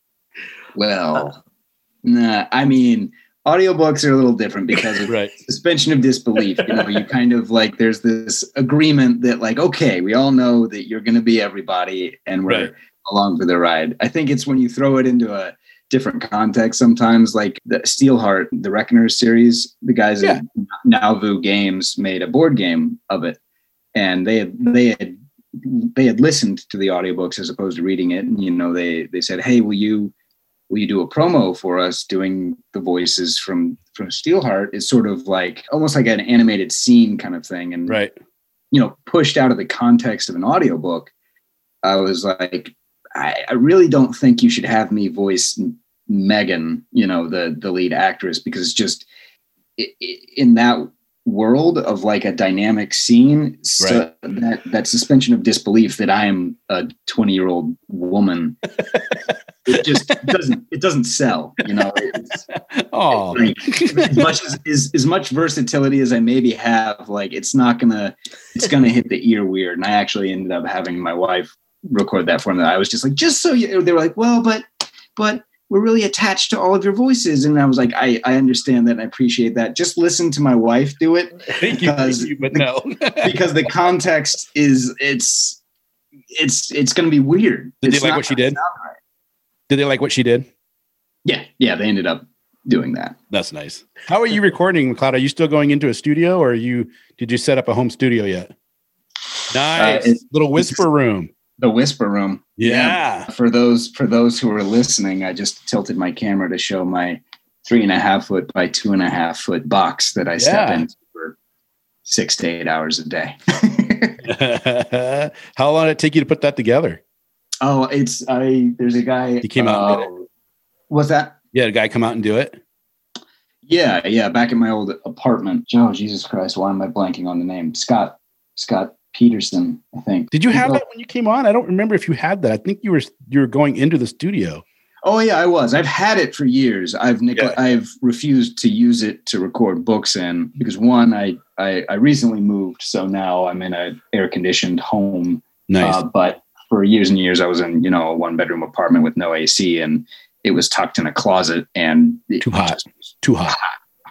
well, I mean. Audiobooks are a little different because of suspension of disbelief. You kind of like, there's this agreement that like, okay, we all know that you're going to be everybody and we're along for the ride. I think it's when you throw it into a different context sometimes, like the Steelheart, the Reckoners series, the guys at Nauvoo Games made a board game of it. And they had listened to the audiobooks as opposed to reading it. And, they said, hey, will you do a promo for us doing the voices from Steelheart? Is sort of like almost like an animated scene kind of thing. And, pushed out of the context of an audiobook. I was like, I really don't think you should have me voice Megan, the lead actress, because it's just in that world of like a dynamic scene, so that suspension of disbelief that I am a 20-year-old woman. It doesn't sell, It's, like, as much versatility as I maybe have, like it's gonna hit the ear weird. And I actually ended up having my wife record that for me. I was just like, they were like, well, but we're really attached to all of your voices. And I was like, I understand that and I appreciate that. Just listen to my wife do it. But no. Because the context is it's gonna be weird. Did they like what she did? Did they like what she did? Yeah, they ended up doing that. That's nice. How are you recording, McLeod? Are you still going into a studio, or did you set up a home studio yet? Nice. Little whisper room. The whisper room. Yeah. For those who are listening, I just tilted my camera to show my 3.5 foot by 2.5 foot box that I step into for 6 to 8 hours a day. How long did it take you to put that together? Oh, there's a guy. He came out and did it. What's that? Yeah, a guy come out and do it? Yeah. Back in my old apartment. Oh, Jesus Christ. Why am I blanking on the name? Scott Peterson, I think. Did you have that when you came on? I don't remember if you had that. I think you were going into the studio. Oh yeah, I was. I've had it for years. I've refused to use it to record books in because one, I recently moved, so now I'm in an air conditioned home. Nice. But for years and years, I was in, a 1-bedroom apartment with no AC, and it was tucked in a closet and too hot.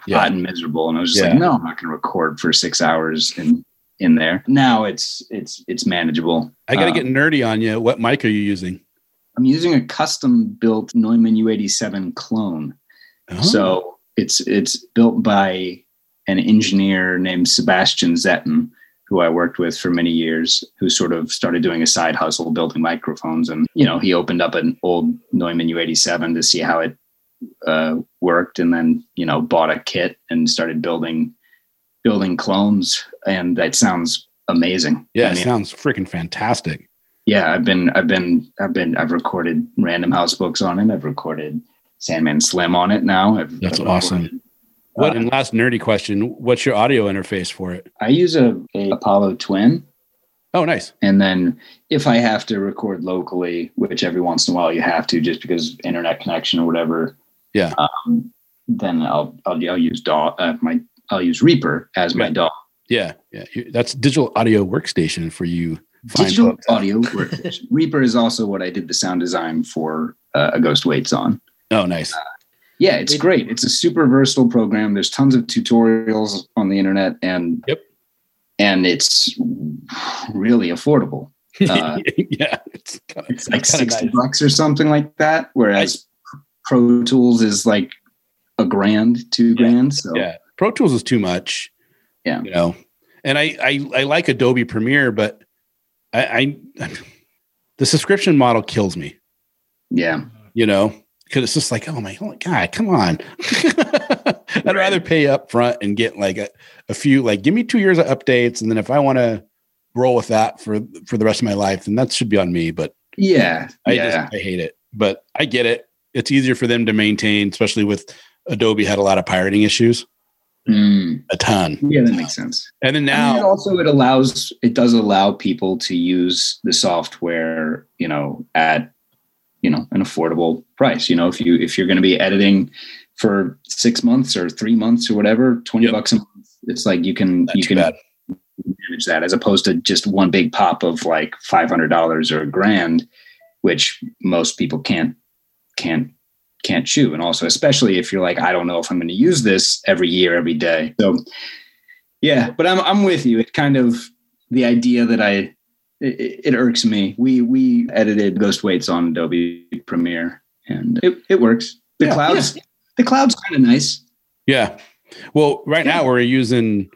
hot and miserable. And I was just like, no, I'm not going to record for 6 hours in there. Now it's manageable. I got to get nerdy on you. What mic are you using? I'm using a custom built Neumann U87 clone. Oh. So it's built by an engineer named Sebastian Zetten, who I worked with for many years, who sort of started doing a side hustle building microphones. And, he opened up an old Neumann U87 to see how it worked, and then, bought a kit and started building clones. And that sounds amazing. Yeah, it sounds freaking fantastic. Yeah, I've recorded Random House books on it. I've recorded Sandman Slim on it now. That's awesome. And last nerdy question, what's your audio interface for it? I use a Apollo Twin. Oh, nice. And then if I have to record locally, which every once in a while you have to, just because internet connection or whatever. Yeah. Then I'll use I'll use Reaper as my DAW. Yeah. That's digital audio workstation for you. Digital audio workstation. Reaper is also what I did the sound design for A Ghost Waits on. Oh, nice. Yeah, it's great. It's a super versatile program. There's tons of tutorials on the internet, and it's really affordable. It's like $60 or something like that. Whereas Pro Tools is like $1,000, $2,000. So Pro Tools is too much. Yeah, and I like Adobe Premiere, but I the subscription model kills me. Yeah, because it's just like, oh my God, come on. I'd rather pay up front and get like a few, like give me 2 years of updates. And then if I want to roll with that for the rest of my life, then that should be on me. But I hate it, but I get it. It's easier for them to maintain, especially with Adobe had a lot of pirating issues. A ton. Yeah, that makes sense. And then now it does allow people to use the software, at an affordable price. If you're going to be editing for 6 months or 3 months or whatever, $20 a month, it's like you can manage that, as opposed to just one big pop of like $500 or $1,000, which most people can't chew. And also, especially if you're like, I don't know if I'm going to use this every year, every day. So yeah, but I'm with you. It kind of, the idea that it irks me. We edited Ghost Waits on Adobe Premiere, and it works. The cloud's kind of nice. Yeah. Well, right now we're using,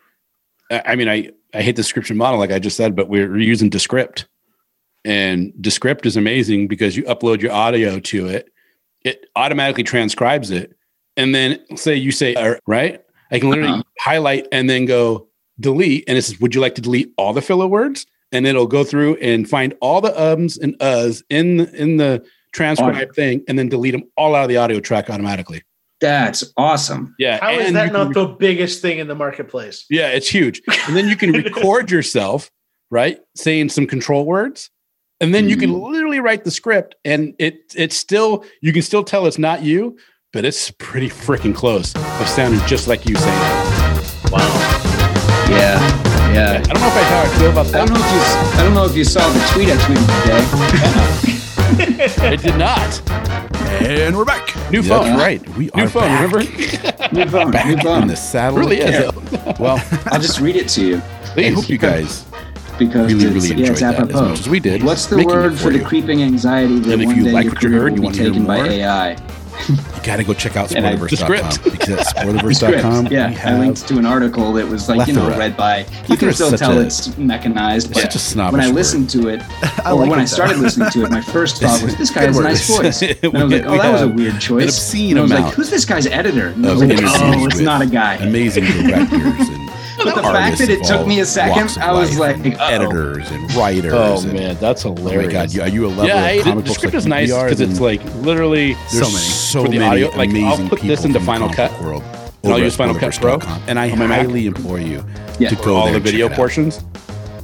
I hate the description model, like I just said, but we're using Descript, and Descript is amazing because you upload your audio to it. It automatically transcribes it. And then you say, right? I can literally highlight and then go delete. And it says, would you like to delete all the filler words? And it'll go through and find all the ums and uhs in the transcribed thing, and then delete them all out of the audio track automatically. That's awesome. Yeah. How is that not the biggest thing in the marketplace? Yeah, it's huge. And then you can record yourself, right? Saying some control words. And then you can literally write the script, and it's still, you can still tell it's not you, but it's pretty freaking close of sounding just like you saying it. Wow. Yeah. Yeah. I don't know if I feel about that. I don't know if you saw the tweet I tweeted today. I did not. And we're back. New phone, right? We new are phone, back. remember? New phone. In the saddle. Really is. Yeah. Well, I'll just read it to you. I hope you guys because really enjoyed it's that apropos. as much as we did. What's the word for the creeping anxiety that And if one you day like your what you career heard, will you be want to hear taken by more? AI? You got to go check out Spoilerverse.com, because at Spoilerverse.com, yeah, I linked to an article that was like, read by, you can still tell it's mechanized, but when I listened to it, when I started listening to it, my first thought was, this guy has a nice voice. And I was like, that was a weird choice. An obscene and I was amount like, who's this guy's editor? And I was like, it's not a guy. Amazing directors and but the fact that it took me a second, I was like, editors and writers. Oh man, that's hilarious. Oh my god, are you a level of comic books? The script is nice because it's like literally so many many audio. Like I'll put this into Final Cut world. And I'll use Final Cut Pro, and I highly implore you to go all the video portions.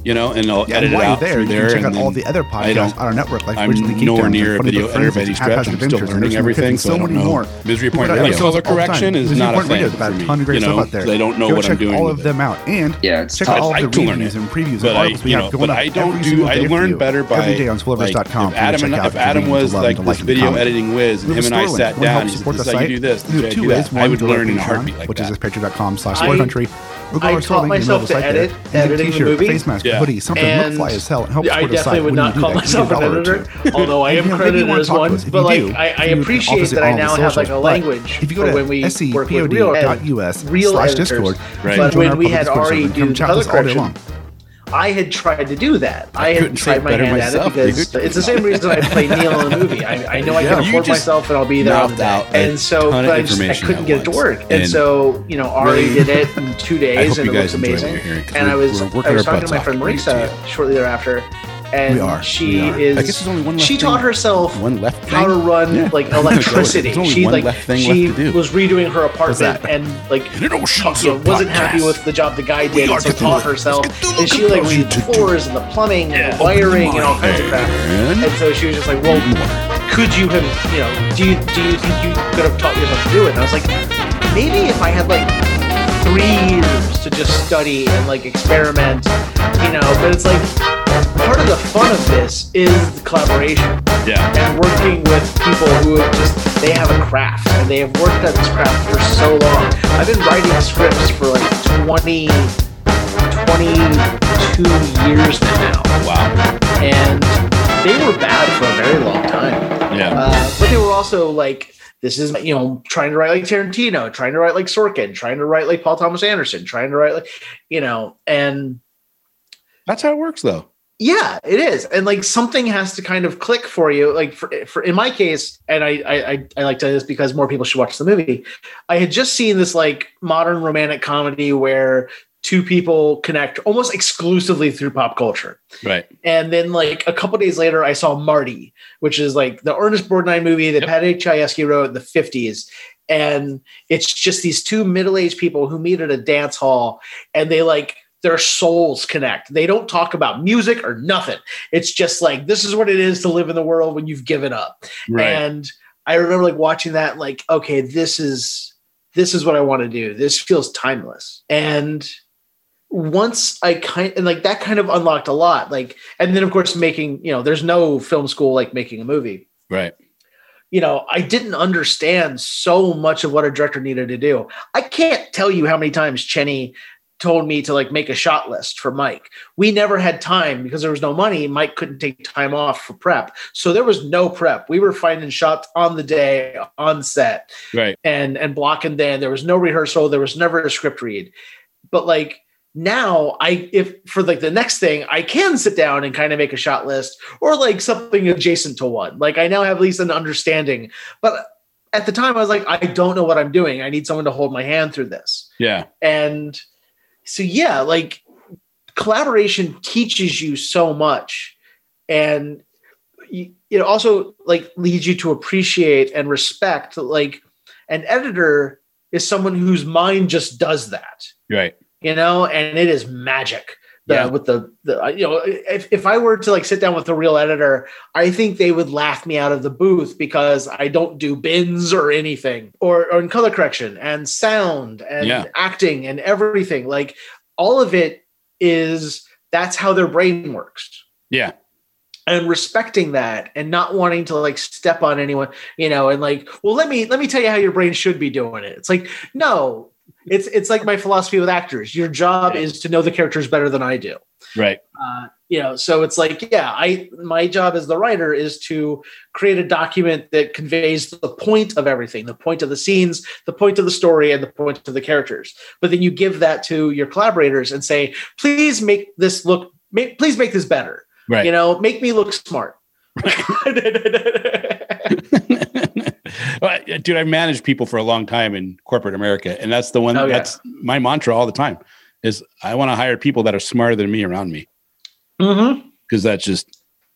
and I'll edit it while out you're through there, there. you can check and out all the other podcasts on our network, like Originally Geeked nowhere Down, near a Funny video Book editor by Friends, any stretch. I'm Haphazard still Adventures, learning and everything, so I don't many know. more. Misery Point We got Radio episodes all the correction time. is Misery not a Point Radio thing is about for a me, ton of great stuff out there. because I don't know Go what I'm check doing all with of it. them out, and it's check tough. out all I'd the like to learn reviews it. and previews But and articles we have going up I don't every do. single I day for learn you. better by every day on spoilerverse.com. If Adam was like this video editing whiz, and him and I sat down, and support the said, "You do this, We have two ways. I would One, learn in a Patreon, heartbeat like which is that." patreon.com/spoilercountry. I taught myself to edit editing the movie. Face mask, Yeah. hoodie, something And look fly as hell. And help I support the definitely site would when not you do call that. myself Give an me $1 or editor, $2. although I am Maybe you credited wanna as talk to one. us. If But you like, do, I you can appreciate obviously that I all the now have like a socials. language If you go for to when we work with real scpod.us/discord, editors. Right. But join our when we public had Discord already server and do come the chat color with us all day correction, long. I had tried to do that. I couldn't had say tried my better hand myself, at it because dude. it's the same reason I play Neil in the movie. I know I can you afford just myself and I'll be there on the knocked day. out a And so, ton of but I information couldn't at get it to once. work. And And so, Ari really, did it in 2 I days hope and you it guys looks enjoy what amazing. you're hearing, 'cause And I was we're working our talking to butts my off friend to bring it to Marisa you. shortly thereafter. And We are. she We are. is. I guess there's only one left she thing. taught herself One left how to thing? run Yeah. like electricity. There's only She one like left thing she left to do. was redoing her apartment that? and like You know, she's you know, a wasn't happy podcast. with the job the guy did, are and so to do taught it. herself. Let's get to And she look like at redid the what you floors and the plumbing and the Open wiring your and all kinds of crap. mind. And so she was just like, "Well, could you have, do you think you could have taught yourself to do it?" And I was like, maybe if I had like 3 years to just study and like experiment, but it's like part of the fun of this is the collaboration. Yeah. And working with people who have they have a craft and they have worked at this craft for so long. I've been writing scripts for like 22 years now. Wow. And they were bad for a very long time. Yeah. But they were also like, this is, trying to write like Tarantino, trying to write like Sorkin, trying to write like Paul Thomas Anderson, trying to write like, and That's how it works, though. yeah, it is. And like something has to kind of click for you. Like for in my case, and I like to do this because more people should watch the movie. I had just seen this like modern romantic comedy where two people connect almost exclusively through pop culture. Right. And then like a couple days later, I saw Marty, which is like the Ernest Borgnine movie that Patty Chayefsky wrote in the 50s. And it's just these two middle-aged people who meet at a dance hall and they like their souls connect. They don't talk about music or nothing. It's just like, this is what it is to live in the world when you've given up. Right. And I remember like watching that, like, okay, this is what I want to do. This feels timeless. And once I that kind of unlocked a lot. Like, and then of course making, there's no film school like making a movie. Right. I didn't understand so much of what a director needed to do. I can't tell you how many times Cheney told me to like make a shot list for Mike. We never had time because there was no money. Mike couldn't take time off for prep. So there was no prep. We were finding shots on the day on set, Right. and blocking then. There was no rehearsal. There was never a script read. But like now if for like the next thing, I can sit down and kind of make a shot list or like something adjacent to one. Like I now have at least an understanding, but at the time I was like, I don't know what I'm doing. I need someone to hold my hand through this. Yeah. And so, yeah, like collaboration teaches you so much and it also like leads you to appreciate and respect, like an editor is someone whose mind just does that, Right. and it is magic. With the if I were to like sit down with a real editor, I think they would laugh me out of the booth because I don't do bins or anything or in color correction and sound and acting and everything. Like all of it that's how their brain works. Yeah. And respecting that and not wanting to like step on anyone, and like, well, let me tell you how your brain should be doing it. It's like, no. It's like my philosophy with actors. Your job is to know the characters better than I do. Right. So it's like, my job as the writer is to create a document that conveys the point of everything, the point of the scenes, the point of the story, and the point of the characters. But then you give that to your collaborators and say, please make this better. Right. Make me look smart. Dude, I've managed people for a long time in corporate America, and that's the one. That's my mantra all the time. Is I want to hire people that are smarter than me around me. Mm-hmm. Because that's just,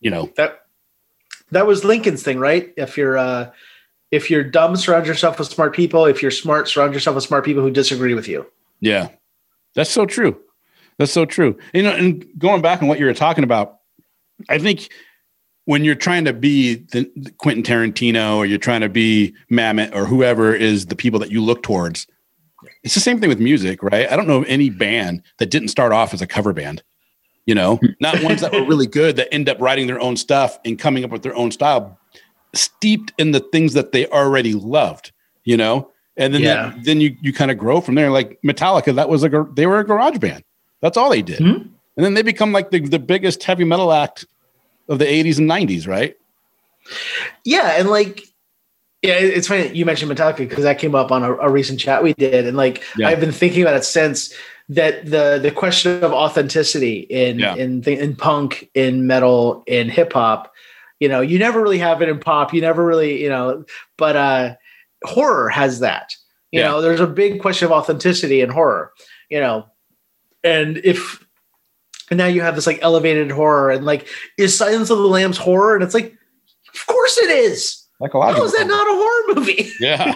that was Lincoln's thing, right? If you're dumb, surround yourself with smart people. If you're smart, surround yourself with smart people who disagree with you. Yeah, that's so true. That's so true. You know, and going back on what you were talking about, I think when you're trying to be the Quentin Tarantino, or you're trying to be Mamet, or whoever is the people that you look towards, it's the same thing with music, right? I don't know of any band that didn't start off as a cover band, you know, not ones that were really good that end up writing their own stuff and coming up with their own style, steeped in the things that they already loved, you know? And then, then you kind of grow from there. Like Metallica, they were a garage band. That's all they did. Mm-hmm. And then they become like the biggest heavy metal act of the 80s and 90s, right? Yeah. And like, yeah, it's funny that you mentioned Metallica, because that came up on a recent chat we did. And like, I've been thinking about it since, that the question of authenticity in punk, in metal, in hip hop, you know, you never really have it in pop. You never really, you know, but horror has that, you know, there's a big question of authenticity in horror, you know, and now you have this like elevated horror, and like, is Silence of the Lambs horror? And it's like, of course it is. How is that not a horror movie? Yeah.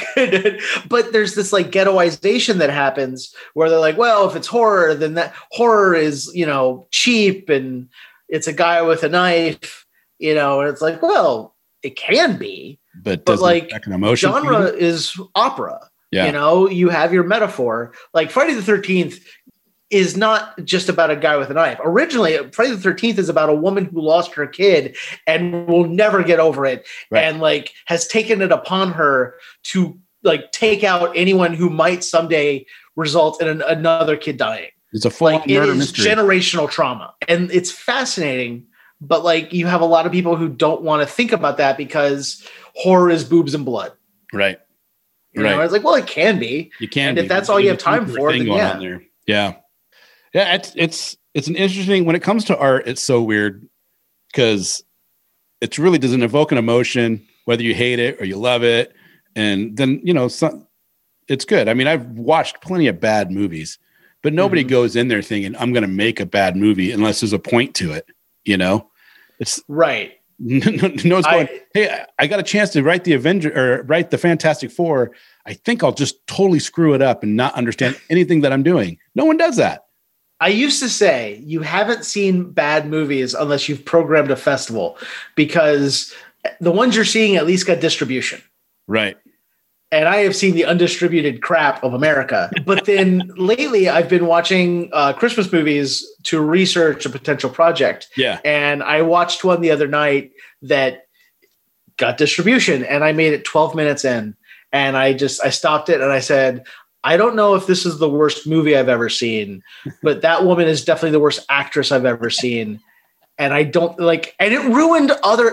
But there's this like ghettoization that happens where they're like, well, if it's horror, then that horror is, you know, cheap, and it's a guy with a knife, you know, and it's like, well, it can be, but like genre is opera. Yeah. You know, you have your metaphor. Like Friday the 13th is not just about a guy with a knife. Originally, Friday the 13th is about a woman who lost her kid and will never get over it. Right. And like has taken it upon her to like take out anyone who might someday result in another kid dying. It's a full murder mystery. Generational trauma. And it's fascinating, but like you have a lot of people who don't want to think about that because horror is boobs and blood. Right. You know, I was like, well, it can be. You can and be. If that's all you have time for, then yeah. Yeah. Yeah, it's an interesting, when it comes to art, it's so weird because it really doesn't evoke an emotion, whether you hate it or you love it. And then, you know, it's good. I mean, I've watched plenty of bad movies, but nobody goes in there thinking, I'm going to make a bad movie unless there's a point to it, you know? It's right. Going, hey, I got a chance to write write the Fantastic Four. I think I'll just totally screw it up and not understand anything that I'm doing. No one does that. I used to say you haven't seen bad movies unless you've programmed a festival, because the ones you're seeing at least got distribution. Right. And I have seen the undistributed crap of America. But then lately I've been watching Christmas movies to research a potential project. Yeah. And I watched one the other night that got distribution, and I made it 12 minutes in. And I stopped it and I said, I don't know if this is the worst movie I've ever seen, but that woman is definitely the worst actress I've ever seen. And I don't like, and it ruined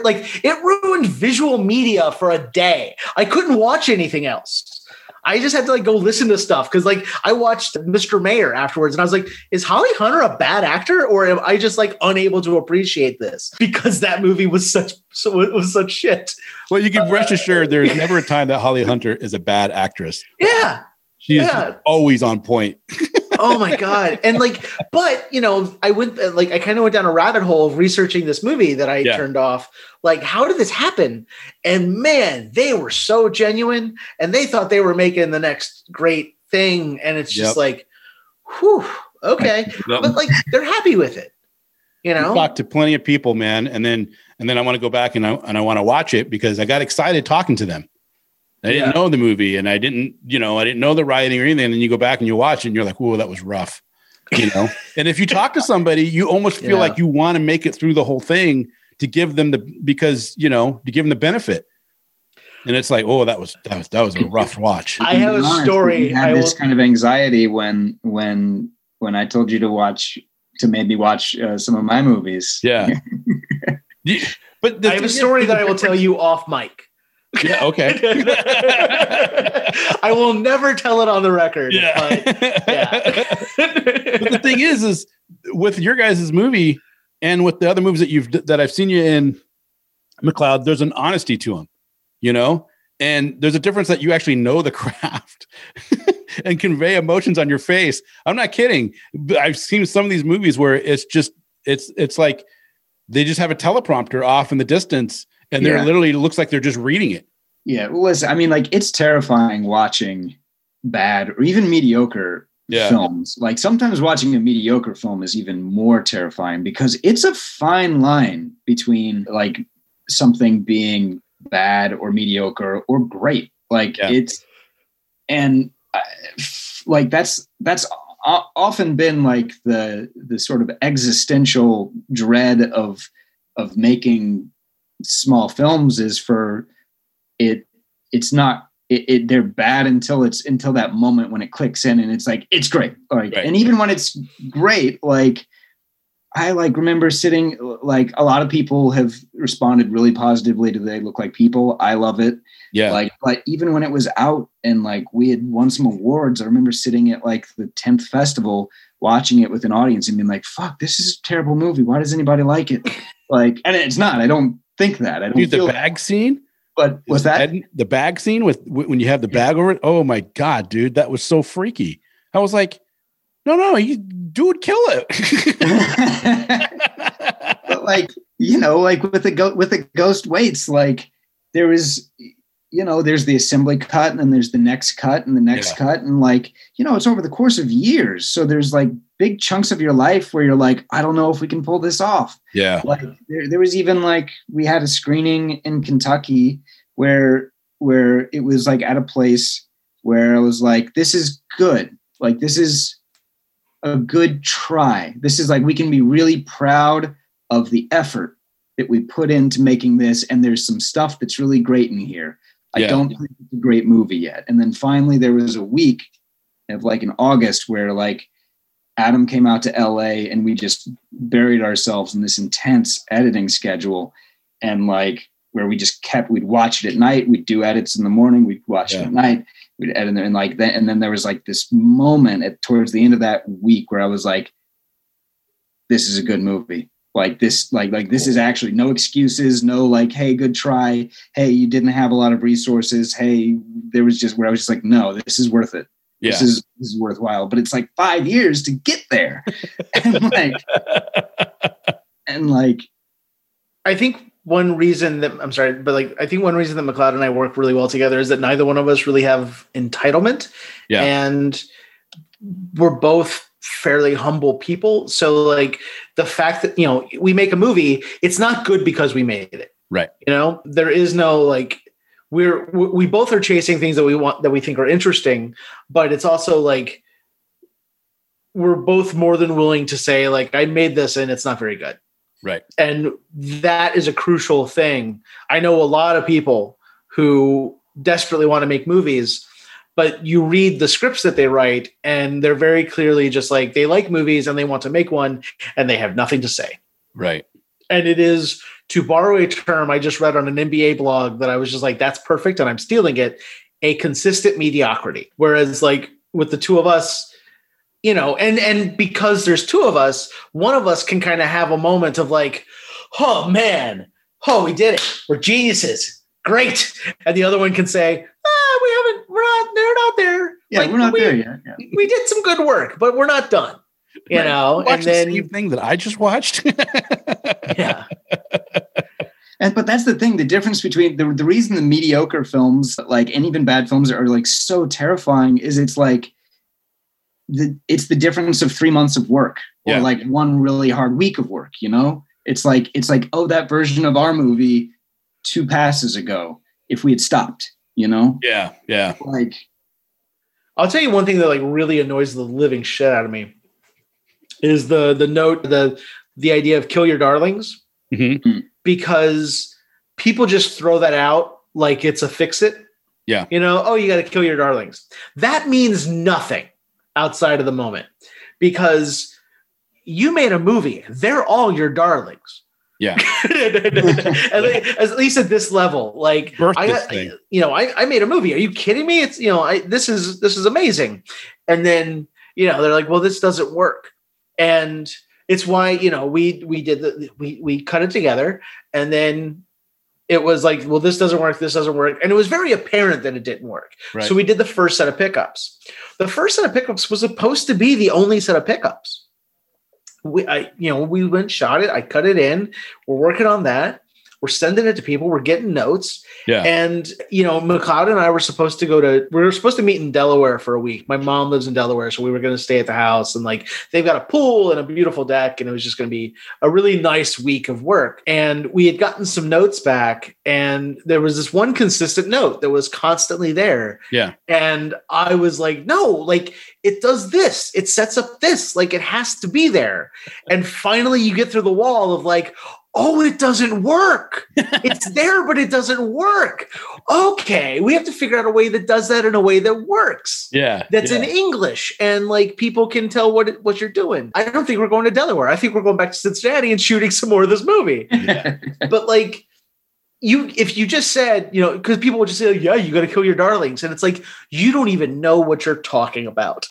visual media for a day. I couldn't watch anything else. I just had to like go listen to stuff. Cause like I watched Mr. Mayor afterwards and I was like, is Holly Hunter a bad actor, or am I just like unable to appreciate this because that movie was such shit? Well, you can rest assured there's never a time that Holly Hunter is a bad actress. Yeah. She is always on point. Oh my God. And like, but you know, I kind of went down a rabbit hole of researching this movie that I turned off. Like, how did this happen? And man, they were so genuine, and they thought they were making the next great thing. And it's just like, whew, okay. But like, they're happy with it. You know, I talked to plenty of people, man. And then I want to go back and I want to watch it because I got excited talking to them. I didn't know the movie, and I didn't know the writing or anything. And then you go back and you watch it and you're like, whoa, that was rough, you know? And if you talk to somebody, you almost feel like you want to make it through the whole thing to give them to give them the benefit. And it's like, oh, that was a rough watch. I have a story. I had this kind of anxiety when I told you to maybe watch some of my movies. Yeah. But I have a story that I will tell you off mic. Yeah. Okay. I will never tell it on the record. Yeah. But the thing is with your guys' movie and with the other movies that I've seen you in, McLeod, there's an honesty to them, you know, and there's a difference that you actually know the craft and convey emotions on your face. I'm not kidding. I've seen some of these movies where it's like they just have a teleprompter off in the distance. And they're literally, it looks like they're just reading it. Yeah. Well, listen, I mean, like, it's terrifying watching bad or even mediocre films. Like sometimes watching a mediocre film is even more terrifying because it's a fine line between like something being bad or mediocre or great. Like it's, and like that's often been like the sort of existential dread of making small films is for it. It's not, they're bad until that moment when it clicks in and it's like, it's great. Like, and even when it's great, like I like remember sitting, like a lot of people have responded really positively to They Look Like People. I love it. Yeah. Like, but even when it was out and like we had won some awards, I remember sitting at like the 10th festival, watching it with an audience and being like, fuck, this is a terrible movie. Why does anybody like it? Like, and it's not, I don't think that. I don't Dude, the bag scene. But was that the bag scene with when you have the bag over it? Oh my God, dude, that was so freaky. I was like, no, you dude, kill it. But like, you know, like with the Ghost Waits, like there is, you know, there's the assembly cut and then there's the next cut and the next cut. And like, you know, it's over the course of years. So there's like big chunks of your life where you're like, I don't know if we can pull this off. Yeah. Like there was even like, we had a screening in Kentucky where it was like at a place where I was like, this is good. Like, this is a good try. This is like, we can be really proud of the effort that we put into making this. And there's some stuff that's really great in here. I don't think it's a great movie yet. And then finally there was a week of like in August where like Adam came out to LA and we just buried ourselves in this intense editing schedule. And like, where we just we'd watch it at night. We'd do edits in the morning. We'd watch it at night. We'd edit it and like that. And then there was like this moment towards the end of that week where I was like, this is a good movie. Like this, like this is actually no excuses, no like, hey, good try. Hey, you didn't have a lot of resources. Hey, there was just where I was just like, no, this is worth it. Yeah. This is worthwhile. But it's like 5 years to get there. and like, I think one reason that I think one reason that McLeod and I work really well together is that neither one of us really have entitlement. Yeah. And we're both fairly humble people. So like the fact that, you know, we make a movie, it's not good because we made it. Right. You know, there is no like, we both are chasing things that we want, that we think are interesting, but it's also like, we're both more than willing to say like, I made this and it's not very good. Right. And that is a crucial thing. I know a lot of people who desperately want to make movies, but you read the scripts that they write and they're very clearly just like, they like movies and they want to make one and they have nothing to say. Right. And it is, to borrow a term I just read on an NBA blog that I was just like, that's perfect. And I'm stealing it, a consistent mediocrity. Whereas like with the two of us, you know, and because there's two of us, one of us can kind of have a moment of like, oh man, oh, we did it. We're geniuses. Great. And the other one can say, they're not there. Yeah, like, we're not there yet. Yeah. We did some good work, but we're not done. You know, and then the same thing that I just watched. Yeah. But that's the thing, the difference between the reason the mediocre films, like, and even bad films are like so terrifying is it's like, it's the difference of 3 months of work or like one really hard week of work, you know? It's like, oh, that version of our movie 2 passes ago, if we had stopped, you know? Yeah. Yeah. Like, I'll tell you one thing that like really annoys the living shit out of me is the note, the idea of kill your darlings, because people just throw that out like it's a fix it. Yeah. You know, oh, you got to kill your darlings. That means nothing outside of the moment, because you made a movie. They're all your darlings. Yeah. At least at this level, like I made a movie. Are you kidding me? It's, you know, this is amazing. And then, you know, they're like, well, this doesn't work. And it's why, you know, we cut it together, and then it was like, well, this doesn't work. This doesn't work. And it was very apparent that it didn't work. Right. So we did the first set of pickups. The first set of pickups was supposed to be the only set of pickups. We went and shot it. I cut it in. We're working on that. We're sending it to people. We're getting notes. Yeah. And, you know, McLeod and I were supposed to meet in Delaware for a week. My mom lives in Delaware, so we were going to stay at the house, and like they've got a pool and a beautiful deck, and it was just going to be a really nice week of work. And we had gotten some notes back, and there was this one consistent note that was constantly there. Yeah. And I was like, no, like it does this, it sets up this, like it has to be there. And finally you get through the wall of like, oh, it doesn't work. It's there, but it doesn't work. Okay, we have to figure out a way that does that in a way that works. Yeah. That's in English, and like people can tell what you're doing. I don't think we're going to Delaware. I think we're going back to Cincinnati and shooting some more of this movie. Yeah. But like if you just said, you know, because people would just say, yeah, you got to kill your darlings. And it's like, you don't even know what you're talking about.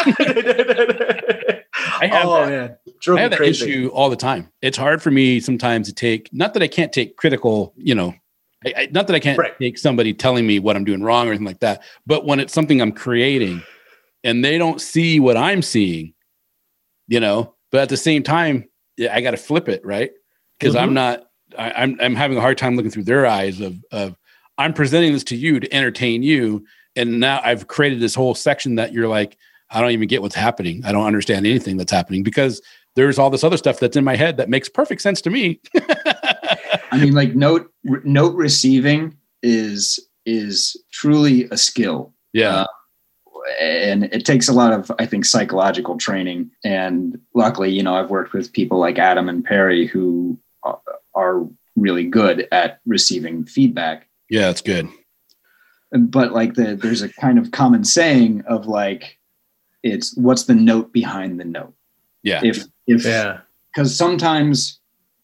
I have that issue all the time. It's hard for me sometimes to take, not that I can't take critical, you know, not that I can't take somebody telling me what I'm doing wrong or anything like that, but when it's something I'm creating and they don't see what I'm seeing, you know, but at the same time, I got to flip it, right? Because I'm having a hard time looking through their eyes of I'm presenting this to you to entertain you. And now I've created this whole section that you're like, I don't even get what's happening. I don't understand anything that's happening because there's all this other stuff that's in my head that makes perfect sense to me. I mean, like note receiving is truly a skill. Yeah. And it takes a lot of, I think, psychological training. And luckily, you know, I've worked with people like Adam and Perry who are really good at receiving feedback. Yeah, that's good. But like there's a kind of common saying of like, it's what's the note behind the note. Yeah. Because sometimes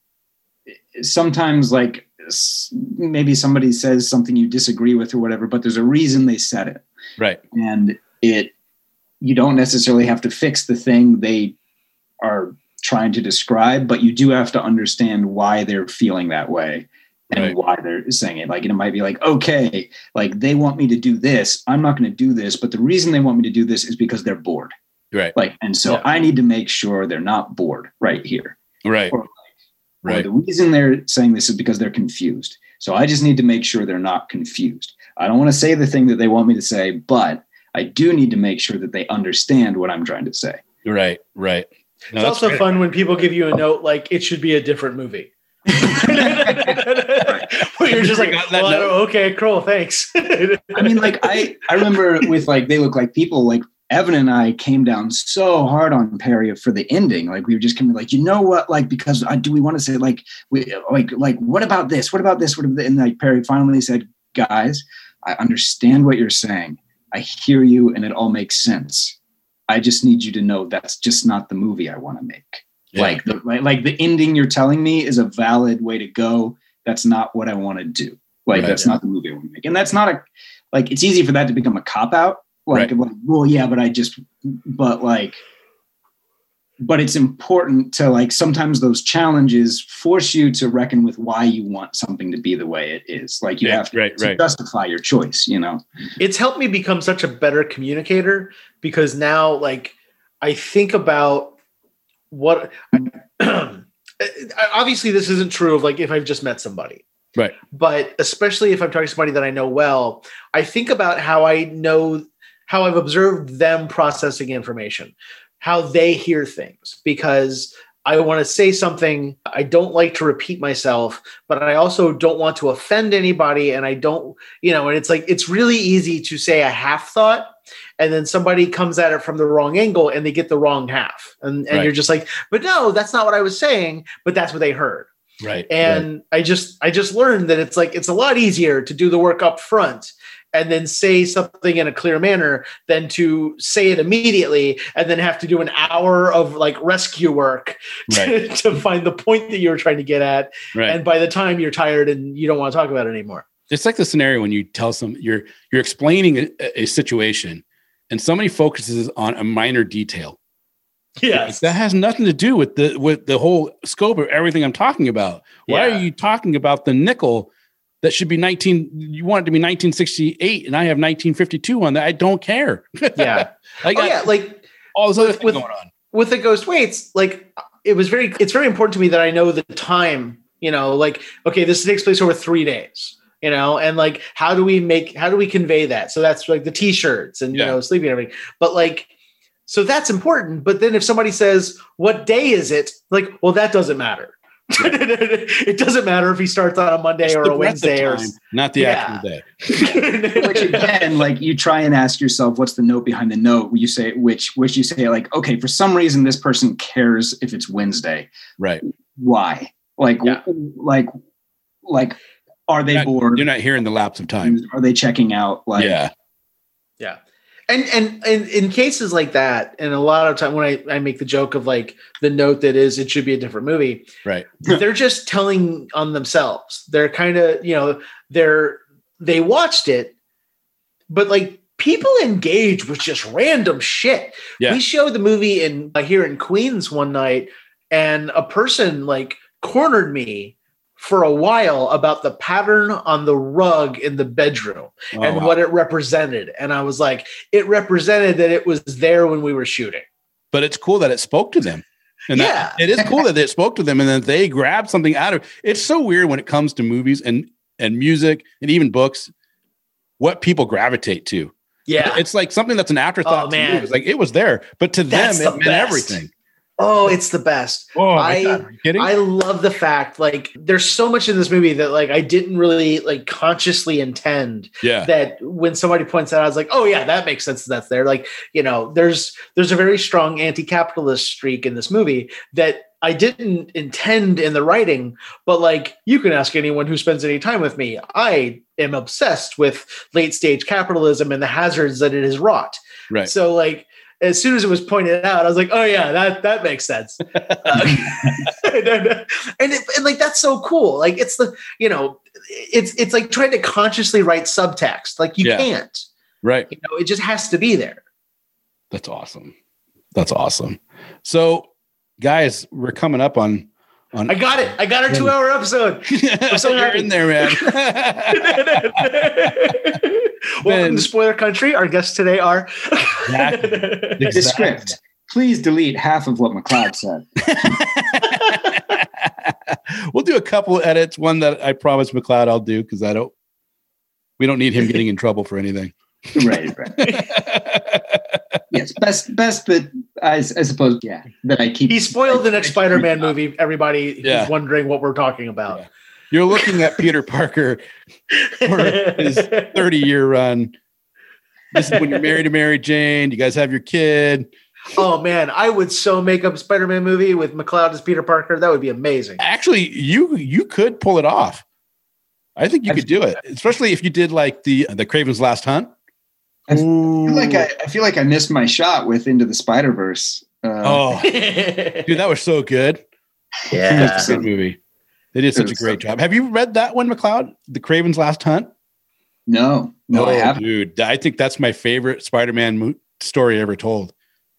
like maybe somebody says something you disagree with or whatever, but there's a reason they said it. Right. And you don't necessarily have to fix the thing they are trying to describe, but you do have to understand why they're feeling that way and why they're saying it. Like, it might be like, okay, like they want me to do this. I'm not going to do this, but the reason they want me to do this is because they're bored. Right. Like, and so I need to make sure they're not bored right here. Right. Or the reason they're saying this is because they're confused. So I just need to make sure they're not confused. I don't want to say the thing that they want me to say, but I do need to make sure that they understand what I'm trying to say. Right. Right. No, it's also fun when people give you a note like it should be a different movie. Where you're just like, well, okay, cool, thanks. I mean, like I remember with like They Look Like People, like Evan and I came down so hard on Perry for the ending. Like we were just kind of like, you know what? Like, because do we want to say like what about this? What about this? And like Perry finally said, guys, I understand what you're saying. I hear you, and it all makes sense. I just need you to know that's just not the movie I want to make. Yeah. Like the ending you're telling me is a valid way to go. That's not what I want to do. Like that's not the movie I want to make. And that's not it's easy for that to become a cop out. Like, well, yeah, but it's important to like, sometimes those challenges force you to reckon with why you want something to be the way it is. Like you have to justify your choice, you know? It's helped me become such a better communicator because now like I think about what obviously this isn't true of like if I've just met somebody. Right. But especially if I'm talking to somebody that I know well, I think about how I've observed them processing information, how they hear things, because I want to say something. I don't like to repeat myself, but I also don't want to offend anybody. And I don't, and it's like, it's really easy to say a half thought and then somebody comes at it from the wrong angle and they get the wrong half. And you're just like, but no, that's not what I was saying, but that's what they heard. Right. And I just learned that it's like, it's a lot easier to do the work up front and then say something in a clear manner than to say it immediately and then have to do an hour of like rescue work to find the point that you were trying to get at. Right. And by the time you're tired and you don't want to talk about it anymore. It's like the scenario when you tell you're explaining a situation and somebody focuses on a minor detail. Yes. That has nothing to do with the whole scope of everything I'm talking about. Why are you talking about the nickel that should be you want it to be 1968 and I have 1952 on that? I don't care. Yeah. Like all this other thing going on. With the Ghost Waits, like it's very important to me that I know the time, You know, like, okay, this takes place over 3 days, you know, and like, how do we convey that? So that's like the t-shirts and, you know, sleeping and everything. But like, so that's important. But then if somebody says, what day is it? Like, well, that doesn't matter. It doesn't matter if he starts on a Monday or a Wednesday or not the actual day. Which again, like you try and ask yourself, what's the note behind the note? You say, which you say like, okay, for some reason this person cares if it's Wednesday. Right. Why? Like, are they bored? You're not hearing the lapse of time. Are they checking out? Like, yeah. And in cases like that, and a lot of time when I make the joke of like the note that is, it should be a different movie. Right. They're just telling on themselves. They're kind of, you know, they watched it, but like people engage with just random shit. Yeah. We showed the movie here in Queens one night, and a person like cornered me for a while about the pattern on the rug in the bedroom what it represented. And I was like, it represented that it was there when we were shooting. But it's cool that it spoke to them. And it is cool that it spoke to them and then they grabbed something out of it. It's so weird when it comes to movies and music and even books, what people gravitate to. Yeah. It's like something that's an afterthought to you. It's like it was there, but to them it meant everything. Oh, it's the best. Oh, my God. Are you kidding? I love the fact, like, there's so much in this movie that, like, I didn't really, like, consciously intend that when somebody points that out, I was like, oh, yeah, that makes sense that's there. Like, you know, there's a very strong anti-capitalist streak in this movie that I didn't intend in the writing, but, like, you can ask anyone who spends any time with me. I am obsessed with late-stage capitalism and the hazards that it has wrought. Right. So, like, as soon as it was pointed out, I was like, "Oh yeah, that makes sense." And like that's so cool. Like it's the it's like trying to consciously write subtext. Like you can't, right? You know, it just has to be there. That's awesome. That's awesome. So, guys, we're coming up on. I got it. I got our 2-hour episode. I'm so happy. You're in there, man. Welcome to Spoiler Country. Our guests today are exactly. The script. Please delete half of what McLeod said. We'll do a couple edits. One that I promise McLeod I'll do because we don't need him getting in trouble for anything. Right. Yes, best that I suppose. Yeah, that I keep. He spoiled the next Spider-Man movie. Everybody who's wondering what we're talking about. Yeah. You're looking at Peter Parker for his 30-year run. This is when you're married to Mary Jane. You guys have your kid. Oh man, I would so make up a Spider-Man movie with McLeod as Peter Parker. That would be amazing. Actually, you could pull it off. I think you could do it, especially if you did like the Kraven's Last Hunt. I feel like I missed my shot with Into the Spider-Verse. Dude, that was so good. Yeah, that's a good movie. They did such a great job. Have you read that one, McLeod? The Kraven's Last Hunt? No, I haven't. Dude, I think that's my favorite Spider-Man story ever told.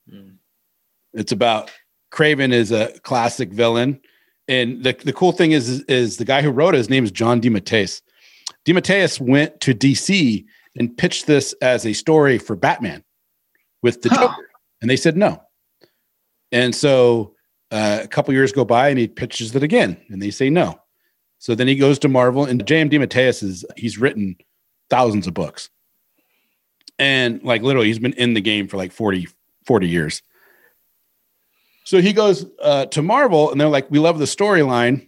It's about Kraven is a classic villain, and the cool thing is the guy who wrote it, his name is John DeMatteis. DeMatteis went to DC and pitched this as a story for Batman with the Joker. And they said no. And so a couple years go by and he pitches it again and they say no. So then he goes to Marvel, and J.M. DeMatteis he's written thousands of books. And like literally he's been in the game for like 40 years. So he goes to Marvel and they're like, we love the storyline.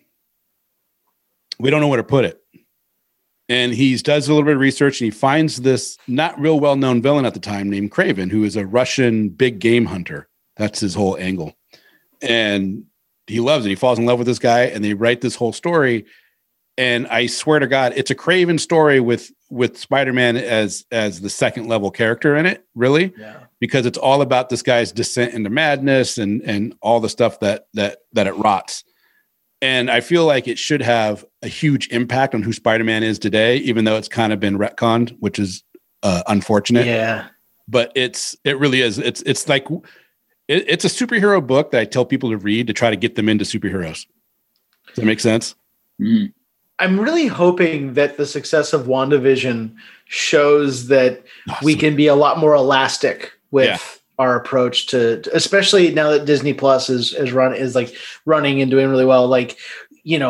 We don't know where to put it. And he does a little bit of research and he finds this not real well-known villain at the time named Kraven, who is a Russian big game hunter. That's his whole angle. And he loves it. He falls in love with this guy and they write this whole story. And I swear to God, it's a Kraven story with Spider-Man as the second level character in it, really. Yeah. Because it's all about this guy's descent into madness and all the stuff that it rots. And I feel like it should have a huge impact on who Spider-Man is today, even though it's kind of been retconned, which is unfortunate. Yeah. But it really is. It's like it's a superhero book that I tell people to read to try to get them into superheroes. Does that make sense? Mm. I'm really hoping that the success of WandaVision shows that we can be a lot more elastic with our approach to, especially now that Disney Plus is running and doing really well. Like, you know,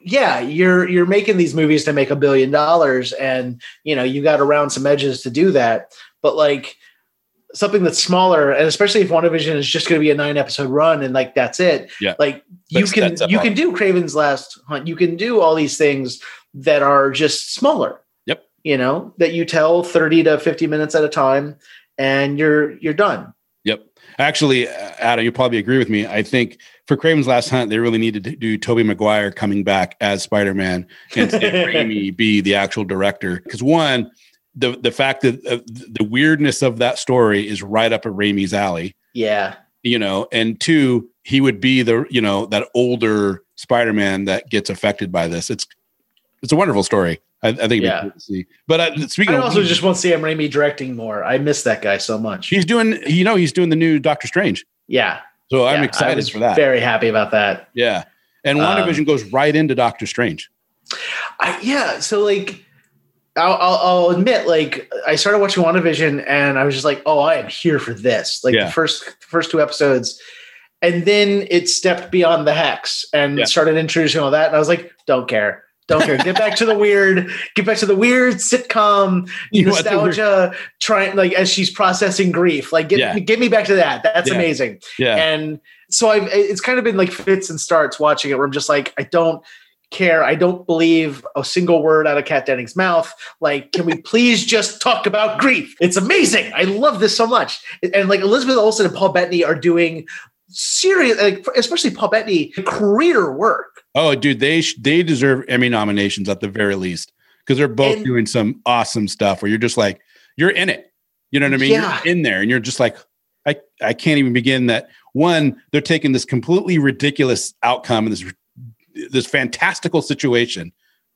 yeah, you're making these movies to make $1 billion, and you got around some edges to do that. But like something that's smaller, and especially if WandaVision is just going to be a 9-episode run and like that's it. Yeah. Like you can do Kraven's Last Hunt. You can do all these things that are just smaller. Yep. That you tell 30 to 50 minutes at a time, and you're done. Yep. Actually, Adam, you probably agree with me. I think for Kraven's Last Hunt, they really needed to do Tobey Maguire coming back as Spider-Man and Sam Raimi be the actual director. Because one, the fact that the weirdness of that story is right up at Raimi's alley. Yeah. And two, he would be the, that older Spider-Man that gets affected by this. It's a wonderful story. I think it'd be cool to see. But speaking I also just want Sam Raimi directing more. I miss that guy so much. He's doing the new Doctor Strange. Yeah. So I'm excited for that. Very happy about that. Yeah. And WandaVision goes right into Doctor Strange. So like, I'll admit, like I started watching WandaVision and I was just like, oh, I am here for this. Like the first 2 episodes. And then it stepped beyond the hex and started introducing all that. And I was like, don't care. Get back to the weird sitcom nostalgia. Trying like as she's processing grief, like get me back to that. That's amazing. Yeah. And so it's kind of been like fits and starts watching it where I'm just like, I don't care. I don't believe a single word out of Kat Dennings' mouth. Like, can we please just talk about grief? It's amazing. I love this so much. And like Elizabeth Olsen and Paul Bettany are doing serious, like especially Paul Bettany, career work. Oh, dude, they deserve Emmy nominations at the very least because they're both doing some awesome stuff where you're just like, you're in it. You know what I mean? Yeah. You're in there and you're just like, I can't even begin that. One, they're taking this completely ridiculous outcome and this fantastical situation,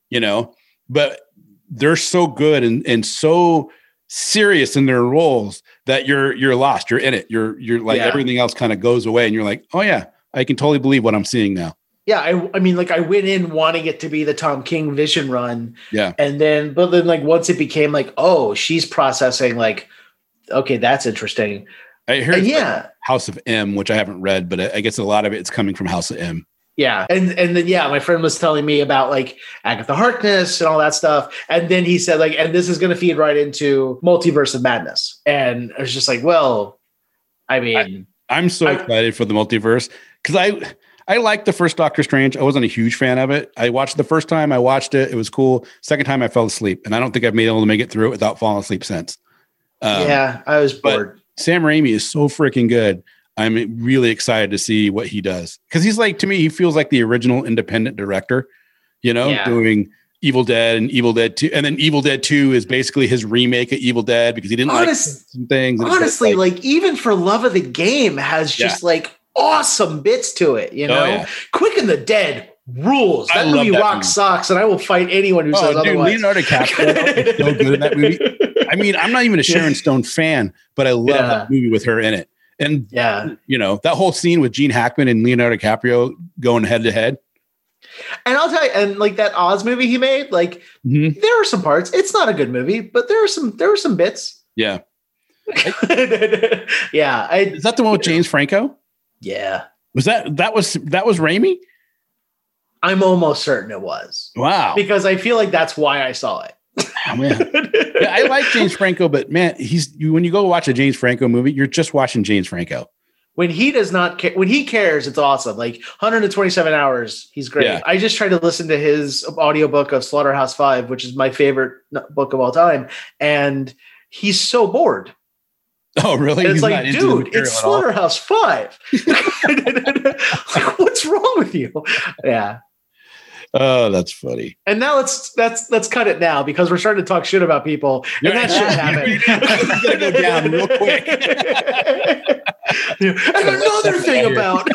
but they're so good and so serious in their roles that you're lost. You're in it. You're like everything else kind of goes away and you're like, oh yeah, I can totally believe what I'm seeing now. Yeah, I mean, like I went in wanting it to be the Tom King Vision run. Yeah. And then, but then like once it became like, oh, she's processing like, okay, that's interesting. I heard like House of M, which I haven't read, but I guess a lot of it's coming from House of M. Yeah. And then, my friend was telling me about like Agatha Harkness and all that stuff. And then he said like, and this is going to feed right into Multiverse of Madness. And I was just like, well, I mean, I'm so excited for the multiverse because I liked the first Doctor Strange. I wasn't a huge fan of it. I watched the first time. I watched it. It was cool. Second time I fell asleep. And I don't think I've been able to make it through it without falling asleep since. I was bored. Sam Raimi is so freaking good. I'm really excited to see what he does. Because he's like, to me, he feels like the original independent director, doing Evil Dead and Evil Dead 2. And then Evil Dead 2 is basically his remake of Evil Dead because he didn't like some things. Honestly, like even For Love of the Game has just like awesome bits to it, Quick and the Dead rules. That movie rocks socks, and I will fight anyone who says otherwise. Leonardo DiCaprio is so good in that movie. I mean, I'm not even a Sharon Stone fan, but I love that movie with her in it. And that whole scene with Gene Hackman and Leonardo DiCaprio going head to head. And I'll tell you, and like that Oz movie he made, like there are some parts. It's not a good movie, but there were some bits. Yeah. Is that the one with James Franco? Yeah. Was that was Raimi? I'm almost certain it was. Wow. Because I feel like that's why I saw it. Oh, man. Yeah, I like James Franco, but man, when you go watch a James Franco movie, you're just watching James Franco. When he does not care, when he cares, it's awesome. Like 127 Hours, he's great. Yeah. I just tried to listen to his audiobook of Slaughterhouse-Five, which is my favorite book of all time. And he's so bored. Oh, really? And it's like, dude, it's Slaughterhouse-Five. Like, what's wrong with you? Yeah. Oh, that's funny. And now let's cut it now because we're starting to talk shit about people, and that shouldn't happen. Gotta go down real quick. And another thing about.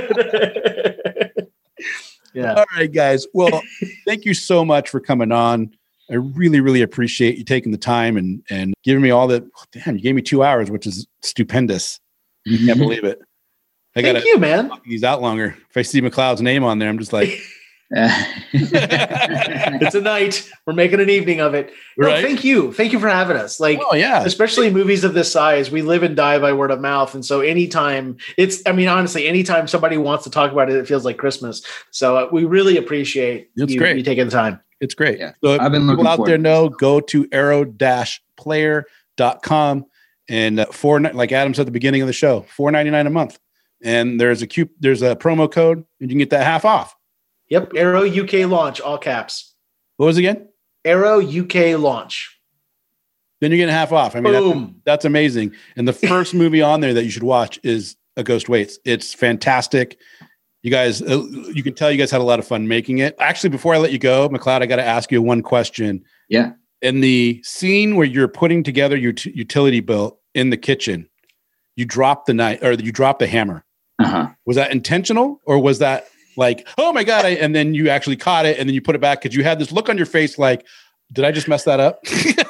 Yeah. All right, guys. Well, thank you so much for coming on. I really, really appreciate you taking the time and giving me all that. Damn, you gave me 2 hours, which is stupendous. You can't believe it. Thank you, man. He's out longer. If I see McLeod's name on there, I'm just like. It's a night. We're making an evening of it. No, Right. thank you for having us. Like, Oh, yeah. especially movies of this size, we live and die by word of mouth. And so anytime honestly, anytime somebody wants to talk about it, it feels like Christmas. So we really appreciate you taking the time. It's great. Yeah. So if I've been people looking out forward there to know, go to arrow-player.com and like Adam said at the beginning of the show, $4.99 a month. And there's a promo code and you can get that half off. Yep. Arrow UK launch, all caps. What was it again? Arrow UK launch. Then you're getting half off. I mean, Boom. that's amazing. And the first movie on there that you should watch is A Ghost Waits. It's fantastic. You guys, you can tell you guys had a lot of fun making it. Actually, before I let you go, McLeod, I got to ask you one question. Yeah. In the scene where you're putting together your utility belt in the kitchen, you drop the knife or you drop the hammer. Uh-huh. Was that intentional or was that like, oh my God, and then you actually caught it and then you put it back because you had this look on your face like, did I just mess that up?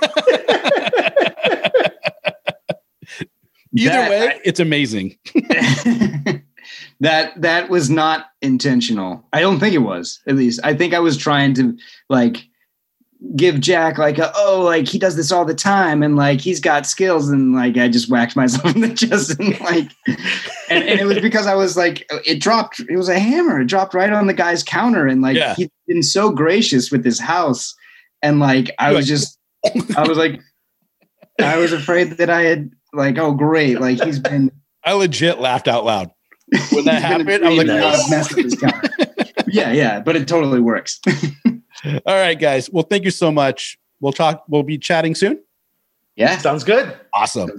Either way, it's amazing. That was not intentional. I don't think it was, at least. I think I was trying to like give Jack like he does this all the time and like he's got skills and like I just whacked myself in the chest and like and it was because I was like it was a hammer. It dropped right on the guy's counter and like he'd been so gracious with his house and like I was afraid that I had like, oh great, like he's been I legit lauged out loud. When that happened, I was like, mess with his counter. Yeah, but it totally works. All right, guys. Well, thank you so much. We'll be chatting soon. Yeah. Sounds good. Awesome.